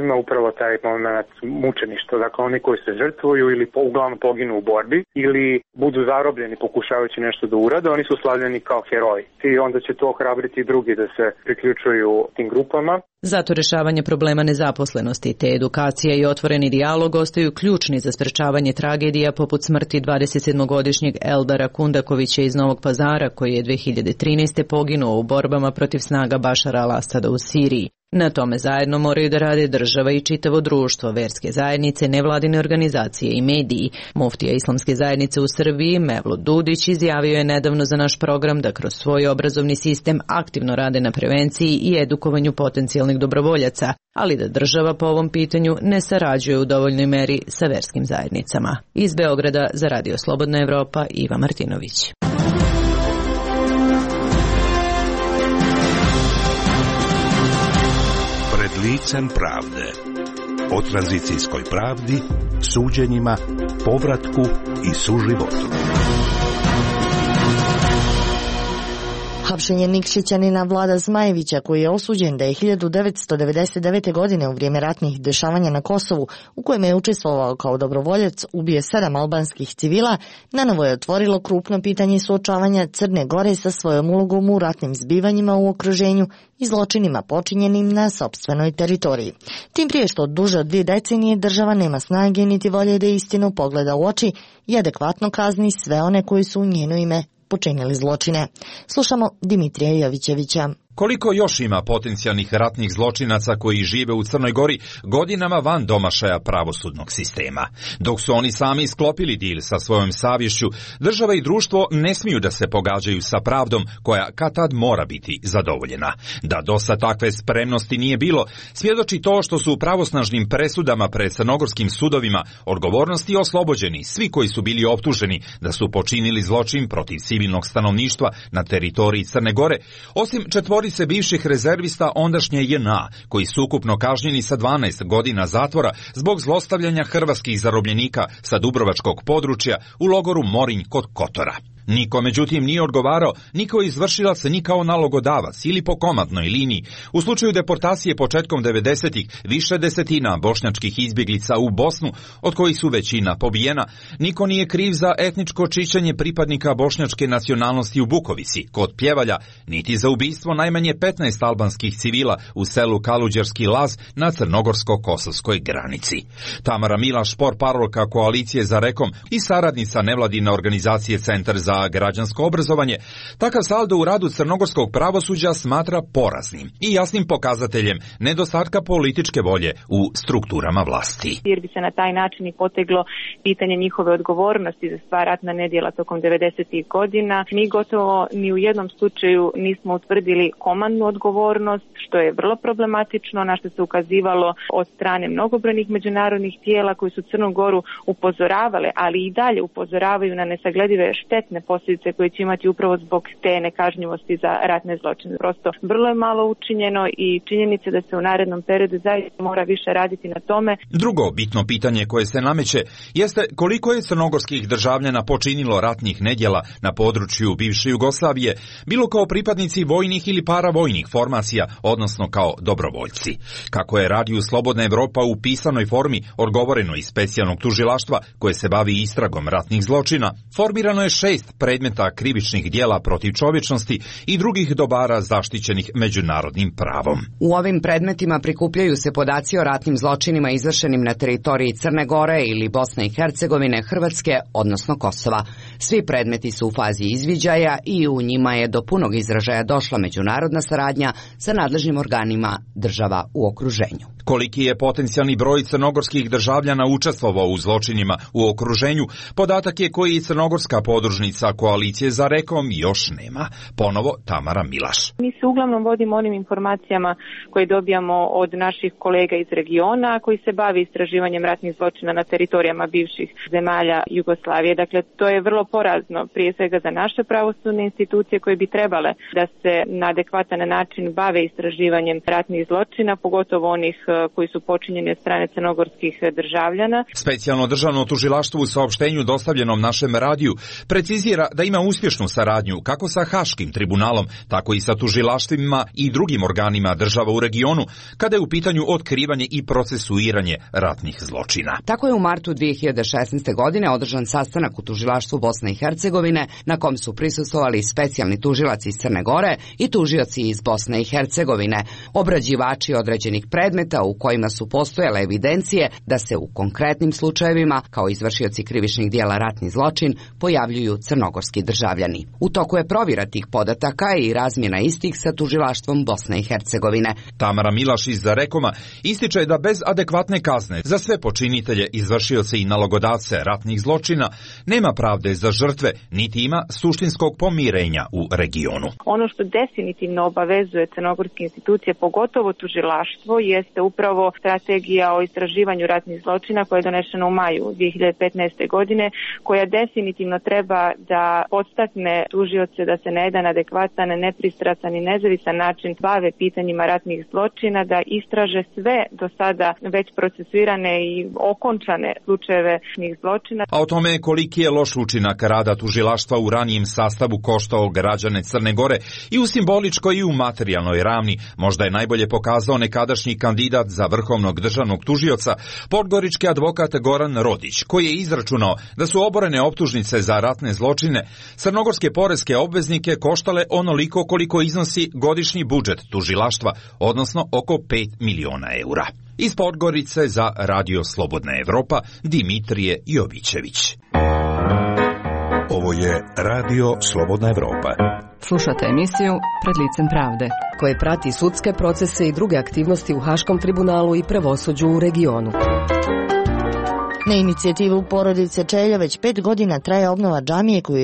ima upravo taj moment mučeništva. Dakle, oni koji se žrtvuju ili uglavnom poginu u borbi ili budu zarobljeni pokušavajući nešto da urade, oni su slavljeni kao heroji. I onda će to ohrabriti drugi da se priključuju tim grupama. Zato rešavanje problema nezaposlenosti te edukacija i otvoreni dijalog ostaju ključni za sprečavanje tragedija poput smrti 27-godišnjeg Eldara Kundakovića iz Novog Pazara koji je 2013. poginuo u borbama protiv snaga Bašara al-Asada u Siriji. Na tome zajedno moraju da rade država i čitavo društvo, verske zajednice, nevladine organizacije i mediji. Muftija Islamske zajednice u Srbiji, Mevlut Dudić, izjavio je nedavno za naš program da kroz svoj obrazovni sistem aktivno rade na prevenciji i edukovanju potencijalnih dobrovoljaca, ali da država po ovom pitanju ne sarađuje u dovoljnoj meri sa verskim zajednicama. Iz Beograda za Radio Slobodna Evropa, Iva Martinović. Licem pravde. O tranzicijskoj pravdi, suđenjima, povratku i suživotu. Hapšenje Nikšićanina Vlada Zmajevića, koji je osuđen da je 1999. godine u vrijeme ratnih dešavanja na Kosovu, u kojem je učestvovao kao dobrovoljac, ubio 7 albanskih civila, nanovo je otvorilo krupno pitanje suočavanja Crne Gore sa svojom ulogom u ratnim zbivanjima u okruženju i zločinima počinjenim na sopstvenoj teritoriji. Tim prije što duže od 2 decenije država nema snage niti volje da istinu pogleda u oči i adekvatno kazni sve one koji su u njeno ime počinili zločine. Slušamo Dimitrija Jovićevića. Koliko još ima potencijalnih ratnih zločinaca koji žive u Crnoj Gori godinama van domašaja pravosudnog sistema? Dok su oni sami sklopili dil sa svojom savješću, država i društvo ne smiju da se pogađaju sa pravdom koja kad tad mora biti zadovoljena. Da dosad takve spremnosti nije bilo, svjedoči to što su u pravosnažnim presudama pred crnogorskim sudovima odgovornosti oslobođeni svi koji su bili optuženi da su počinili zločin protiv civilnog stanovništva na teritoriji Crne Gore, osim 4 bivših rezervista ondašnje JNA, koji su ukupno kažnjeni sa 12 godina zatvora zbog zlostavljanja hrvatskih zarobljenika sa dubrovačkog područja u logoru Morinj kod Kotora. Niko, međutim, nije odgovarao ni kao izvršilac, ni kao nalogodavac ili po komadnoj liniji. U slučaju deportacije početkom 90-ih više desetina bošnjačkih izbjeglica u Bosnu, od kojih su većina pobijena, niko nije kriv za etničko čišćenje pripadnika bošnjačke nacionalnosti u Bukovici, kod Pjevalja, niti za ubistvo najmanje 15 albanskih civila u selu Kaluđerski Laz na crnogorsko-kosovskoj granici. Tamara Milaš, portparolka koalicije za Rekom i saradnica nevladine organizacije Centar za građansko obrazovanje, takav saldo u radu crnogorskog pravosuđa smatra poraznim i jasnim pokazateljem nedostatka političke volje u strukturama vlasti. Jer bi se na taj način i poteglo pitanje njihove odgovornosti za sva ratna nedjela tokom 90-ih godina. Mi gotovo ni u jednom slučaju nismo utvrdili komandnu odgovornost, što je vrlo problematično, na što se ukazivalo od strane mnogobrojnih međunarodnih tijela koji su Crnu Goru upozoravale, ali i dalje upozoravaju na nesagledive štetne posljedice koje će imati upravo zbog te nekažnjivosti za ratne zločine. Prosto vrlo je malo učinjeno i činjenica da se u narednom periodu zaista mora više raditi na tome. Drugo bitno pitanje koje se nameće jeste koliko je crnogorskih državljana počinilo ratnih nedjela na području bivše Jugoslavije, bilo kao pripadnici vojnih ili paravojnih formacija, odnosno kao dobrovoljci. Kako je Radio Slobodna Evropa u pisanoj formi odgovoreno iz specijalnog tužilaštva koje se bavi istragom ratnih zločina, formirano je 6 predmeta krivičnih djela protiv čovječnosti i drugih dobara zaštićenih međunarodnim pravom. U ovim predmetima prikupljaju se podaci o ratnim zločinima izvršenim na teritoriji Crne Gore ili Bosne i Hercegovine, Hrvatske, odnosno Kosova. Svi predmeti su u fazi izviđaja i u njima je do punog izražaja došla međunarodna saradnja sa nadležnim organima država u okruženju. Koliki je potencijalni broj crnogorskih državljana učestvovao u zločinima u okruženju, podatak je koji crnogorska podružnica koalicije za Rekom još nema. Ponovo Tamara Milaš. Mi se uglavnom vodimo onim informacijama koje dobijamo od naših kolega iz regiona koji se bavi istraživanjem ratnih zločina na teritorijama bivših zemalja Jugoslavije. Dakle, to je vrlo porazno prije svega za naše pravosudne institucije koje bi trebale da se na adekvatan način bave istraživanjem ratnih zločina, pogotovo onih koji su počinjeni od strane crnogorskih državljana. Specijalno državno tužilaštvo u saopštenju dostavljenom našem radiju precizira insistira da ima uspješnu saradnju kako sa Haškim tribunalom, tako i sa tužilaštvima i drugim organima država u regionu, kada je u pitanju otkrivanje i procesuiranje ratnih zločina. Tako je u martu 2016. godine održan sastanak u tužilaštvu Bosne i Hercegovine, na kom su prisustvovali specijalni tužilac iz Crne Gore i tužioci iz Bosne i Hercegovine, obrađivači određenih predmeta u kojima su postojale evidencije da se u konkretnim slučajevima, kao izvršioci krivičnih dijela ratni zločin, pojavljuju crnogorski državljani. U toku je provjera tih podataka i razmjena istih sa tužilaštvom Bosne i Hercegovine. Tamara Milaš iz Rekoma ističe da bez adekvatne kazne za sve počinitelje, izvršioce i nalogodavce ratnih zločina nema pravde za žrtve, niti ima suštinskog pomirenja u regionu. Ono što definitivno obavezuje crnogorske institucije, pogotovo tužilaštvo, jeste upravo strategija o istraživanju ratnih zločina koja je donešena u maju 2015. godine, koja definitivno treba da podstakne tužioce da se na jedan adekvatan, nepristrasan i nezavisan način bave pitanjima ratnih zločina, da istraže sve do sada već procesuirane i okončane slučajeve ratnih zločina. A o tome koliki je loš učinak rada tužilaštva u ranijem sastavu koštao građane Crne Gore i u simboličkoj i u materijalnoj ravni, možda je najbolje pokazao nekadašnji kandidat za vrhovnog državnog tužioca, podgorički advokat Goran Rodić, koji je izračunao da su oborene optužnice za ratne zločine crnogorske poreske obveznike koštale onoliko koliko iznosi godišnji budžet tužilaštva, odnosno oko 5 miliona eura. Iz Podgorice za Radio Slobodna Evropa, Dimitrije Jovićević. Ovo je Radio Slobodna Evropa. Slušate emisiju Pred licem pravde, koje prati sudske procese i druge aktivnosti u Haškom tribunalu i pravosuđu u regionu. Na inicijativu porodice Čelja već 5 godina traje obnova džamije koju je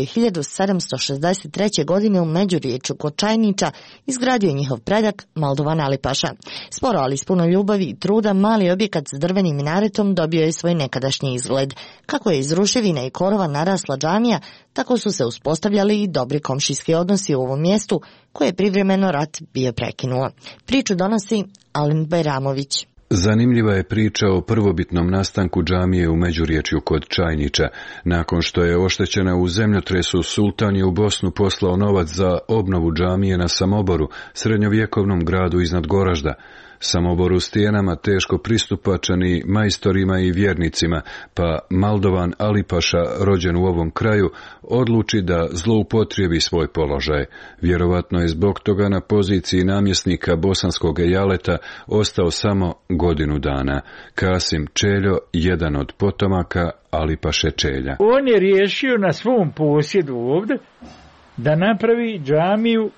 1763. godine u Međuriječju kod Čajnića izgradio njihov predak Maldovan Alipaša. Sporo, ali s puno ljubavi i truda, mali objekat s drvenim minaretom dobio je svoj nekadašnji izgled. Kako je iz ruševina i korova narasla džamija, tako su se uspostavljali i dobri komšijski odnosi u ovom mjestu, koje je privremeno rat bio prekinuo. Priču donosi Alen Bajramović. Zanimljiva je priča o prvobitnom nastanku džamije u Međuriječju kod Čajnića. Nakon što je oštećena u zemljotresu, sultan je u Bosnu poslao novac za obnovu džamije na Samoboru, srednjovjekovnom gradu iznad Goražda. Samobor u stijenama teško pristupačan i majstorima i vjernicima, pa Maldovan Alipaša, rođen u ovom kraju, odluči da zloupotrijebi svoj položaj. Vjerovatno je zbog toga na poziciji namjesnika bosanskog ejaleta ostao samo godinu dana. Kasim Čeljo, jedan od potomaka Alipaše Čelja. On je riješio na svom posjedu ovdje da napravi džamiju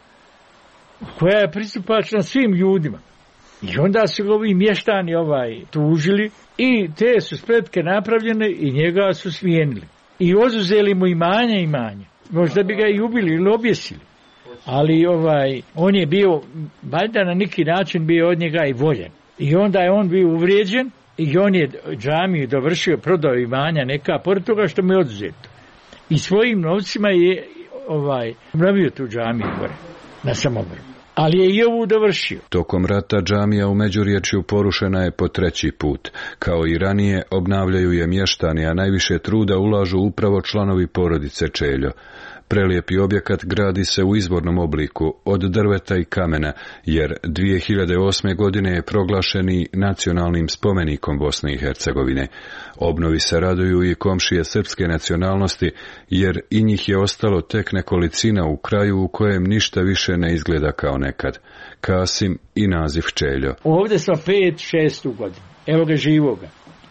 koja je pristupačna svim ljudima. I onda su ovi mještani tužili i te su spletke napravljene i njega su smijenili. I oduzeli mu imanje. Možda bi ga i ubili ili objesili. Ali on je bio, valjda na neki način bio od njega i voljen. I onda je on bio uvrijeđen i on je džamiju dovršio, prodao imanja neka, pored toga što mu je oduzeto. I svojim novcima je obnovio tu džamiju gore, na Samoboru. Ali je i ovu dovršio. Tokom rata džamija u Međuriječju porušena je po 3. put. Kao i ranije, obnavljaju je mještani, a najviše truda ulažu upravo članovi porodice Čeljo. Prelijepi objekat gradi se u izvornom obliku, od drveta i kamena, jer 2008. godine je proglašen i nacionalnim spomenikom Bosne i Hercegovine. Obnovi se raduju i komšije srpske nacionalnosti, jer i njih je ostalo tek nekolicina u kraju u kojem ništa više ne izgleda kao nekad. Kasim i naziv Čeljo. Ovdje smo 5-6 godinu, evo ga živoga.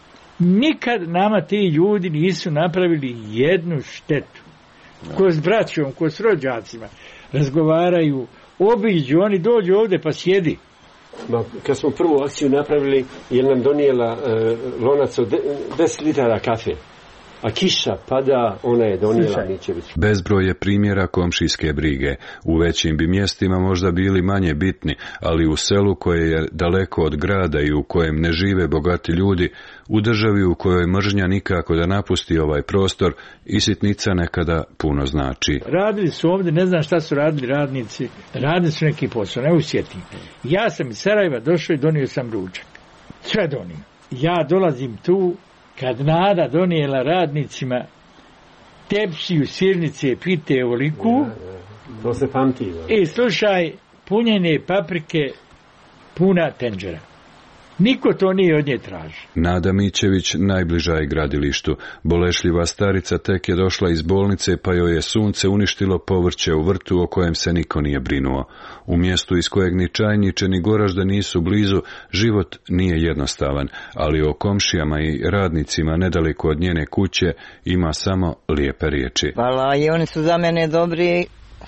Nikad nama ti ljudi nisu napravili jednu štetu. Ko s braćom, ko s rođacima razgovaraju, obiđu, oni dođu ovdje pa sjedi. Kad smo prvu akciju napravili, je nam donijela lonac od 10 litara kafe. A kiša pada, ona je donijela Mićević. Bezbroj je primjera komšijske brige. U većim bi mjestima možda bili manje bitni, ali u selu koje je daleko od grada i u kojem ne žive bogati ljudi, u državi u kojoj mržnja nikako da napusti ovaj prostor, i sitnica nekada puno znači. Radili su ovdje, ne znam šta su radili radnici, radili su neki posao, ne usjetim. Ja sam iz Sarajeva došao i donio sam ručak. Sve donio. Ja dolazim tu, kad Nada donijela radnicima tepsiju sirnice pite ovoliku. To se pamti. Slušaj, punjene paprike, puna tenđera. Niko to nije od nje traži. Nada Mićević najbliža je gradilištu. Bolešljiva starica tek je došla iz bolnice pa joj je sunce uništilo povrće u vrtu o kojem se niko nije brinuo. U mjestu iz kojeg ni Čajniče ni Goražde nisu blizu, život nije jednostavan, ali o komšijama i radnicima nedaleko od njene kuće ima samo lijepe riječi. Hvala, i oni su za mene dobri,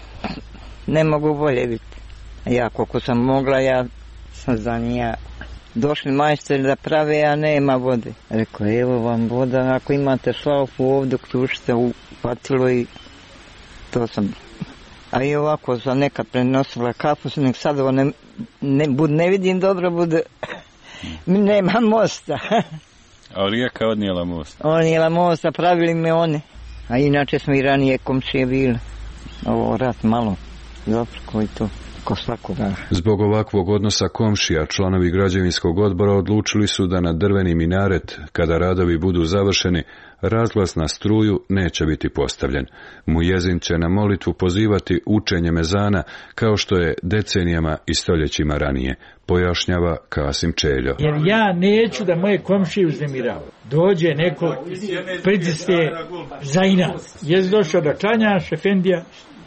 ne mogu bolje biti. Ja koliko sam mogla, ja sam za njega. Došli majstori da prave, a nema vode. Rekao, evo vam voda, ako imate šlaufu ovdje, ključite u patilo i to sam. A i ovako sam nekad prenosila kafu, nek sad ovo ne vidim dobro, bude, nema mosta. A rijeka odnijela most? Odnijela most, a pravili me one. A inače smo i ranije komšije bili. Ovo rat malo, dobro koji to. Zbog ovakvog odnosa komšija, članovi građevinskog odbora odlučili su da na drveni minaret, kada radovi budu završeni, razglas na struju neće biti postavljen. Mujezin će na molitvu pozivati učenje mezana kao što je decenijama i stoljećima ranije, pojašnjava Kasim Čeljo. Jer ja neću da moje komšije uznemirava. Dođe neko, pritisne Zajna. Jesi došao da klanjaš, efendija?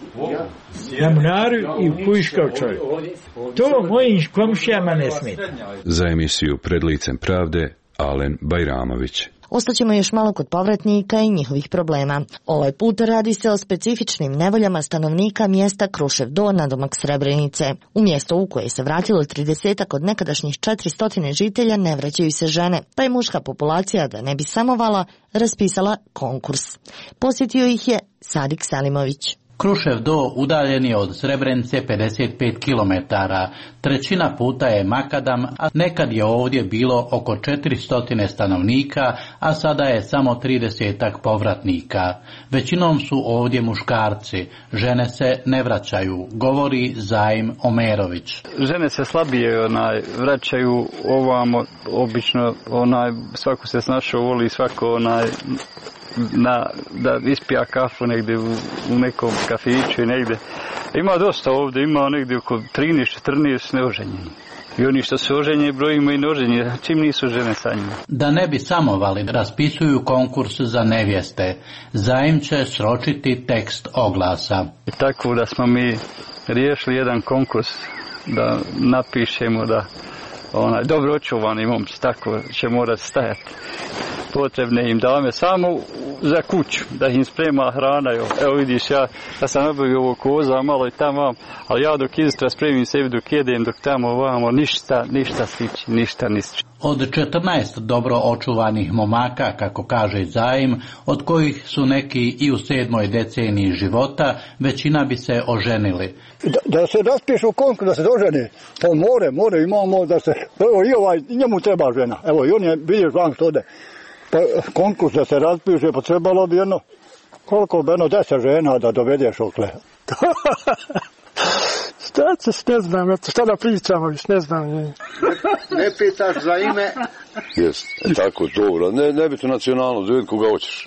Na munaru i kujiš kao čovjek. To mojim komšijama ne smeta. Za emisiju Pred licem pravde, Alen Bajramović. Ostaćemo još malo kod povratnika i njihovih problema. Ovaj put radi se o specifičnim nevoljama stanovnika mjesta Krušev Do nadomak Srebrenice. U mjesto u koje se vratilo 30-ak od nekadašnjih 400 žitelja ne vraćaju se žene, pa je muška populacija, da ne bi samovala, raspisala konkurs. Posjetio ih je Sadik Salimović. Krušev Do udaljen je od Srebrenice 55 km, trećina puta je makadam, a nekad je ovdje bilo oko 400 stanovnika, a sada je samo 30-ak povratnika. Većinom su ovdje muškarci, žene se ne vraćaju, govori Zaim Omerović. Žene se slabije vraćaju ovamo, obično svako se snašao, voli svako da ispija kafu negdje u nekom kafiću i negdje. Ima dosta ovdje, ima negdje oko 13-14 neoženjeni. I oni što su oženjeni brojimo i neoženjeni, čim nisu žene sa njima. Da ne bi samovali, raspisuju konkurs za nevjeste. Zaim će sročiti tekst oglasa. I tako da smo mi riješili jedan konkurs da napišemo da dobro očuvani momci, tako će morati stajati. Potrebne im dame samo za kuću, da im sprema hrana. Evo vidiš, ja sam nabavio ovo koza, malo i tamo, ali ja dok iztra spremim sebi, dok jedem, dok tamo ovamo, ništa stići, ništa ništa. Od 14 dobro očuvanih momaka, kako kaže Zaim, od kojih su neki i u 7. deceniji života, većina bi se oženili. Da se raspišu konkurs, da se dožene, pa more, imamo da se, evo i njemu treba žena, evo i on je, vidiš vam što ode. Pa konkurs da se raspiše, pa trebalo bi koliko bi 10 žena da dovedeš okle. Ne znam, šta da pričamo, ne znam. Ne pitaš za ime? Jes, tako, dobro. Ne bi to nacionalno, da vidim koga hoćeš.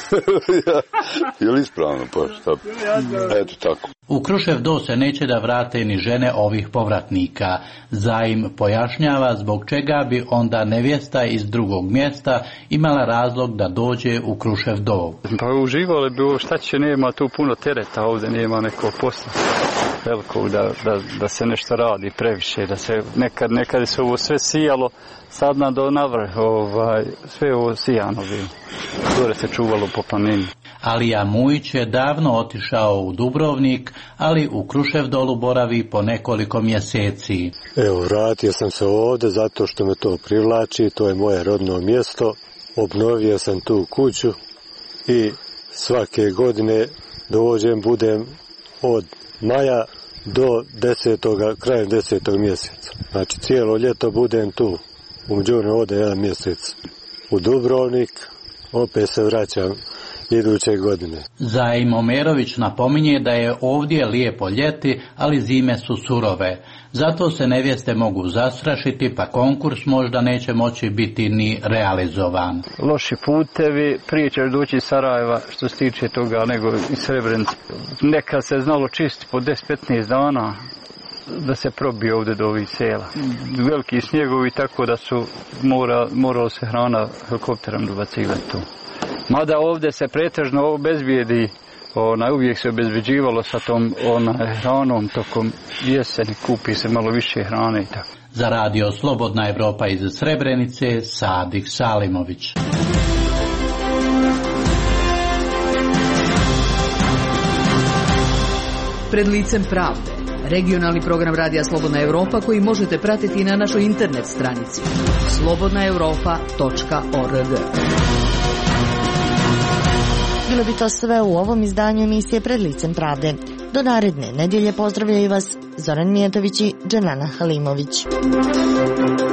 Je li ispravno, pa šta? Eto tako. U Krušev Do se neće da vrate ni žene ovih povratnika. Zaim pojašnjava zbog čega bi onda nevjesta iz drugog mjesta imala razlog da dođe u Krušev Do. Pa uživali bi ovo, šta će, nema tu puno tereta ovdje, nema nekog posla velikog da se nešto radi previše, da se nekad se ovo sve sijalo, sad do navrh, sve ovo sijano bilo. Gore se čuvalo po planini. Alija Mujić je davno otišao u Dubrovnik, ali u Krušev Dolu boravi po nekoliko mjeseci. Evo, vratio sam se ovdje zato što me to privlači, to je moje rodno mjesto. Obnovio sam tu kuću i svake godine dođem, budem od maja do krajem 10. mjeseca. Znači cijelo ljeto budem tu. Umeđutim ode jedan mjesec u Dubrovnik, opet se vraćam iduće godine. Zaim Omerović napominje da je ovdje lijepo ljeti, ali zime su surove. Zato se nevjeste mogu zastrašiti, pa konkurs možda neće moći biti ni realizovan. Loši putevi, prije ćeš doći iz Sarajeva što se tiče toga nego iz Srebrenice. Nekad se znalo čistiti po 10-15 dana da se probije ovdje do ovih sela. Veliki snjegovi, tako da su moralo se hrana helikopterom dobacivati tu. Mada ovdje se pretežno obezbijedi, uvijek se obezbeđivalo sa tom hranom tokom jeseni, kupi se malo više hrane i tako. Za radio Slobodna Evropa iz Srebrenice, Sadik Salimović. Pred licem pravde. Regionalni program Radija Slobodna Evropa koji možete pratiti na našoj internet stranici slobodnaevropa.org. Bilo bi to sve u ovom izdanju emisije Pred licem pravde. Do naredne nedjelje pozdravljaju vas Zoran Mijatović i Dženana Halimović.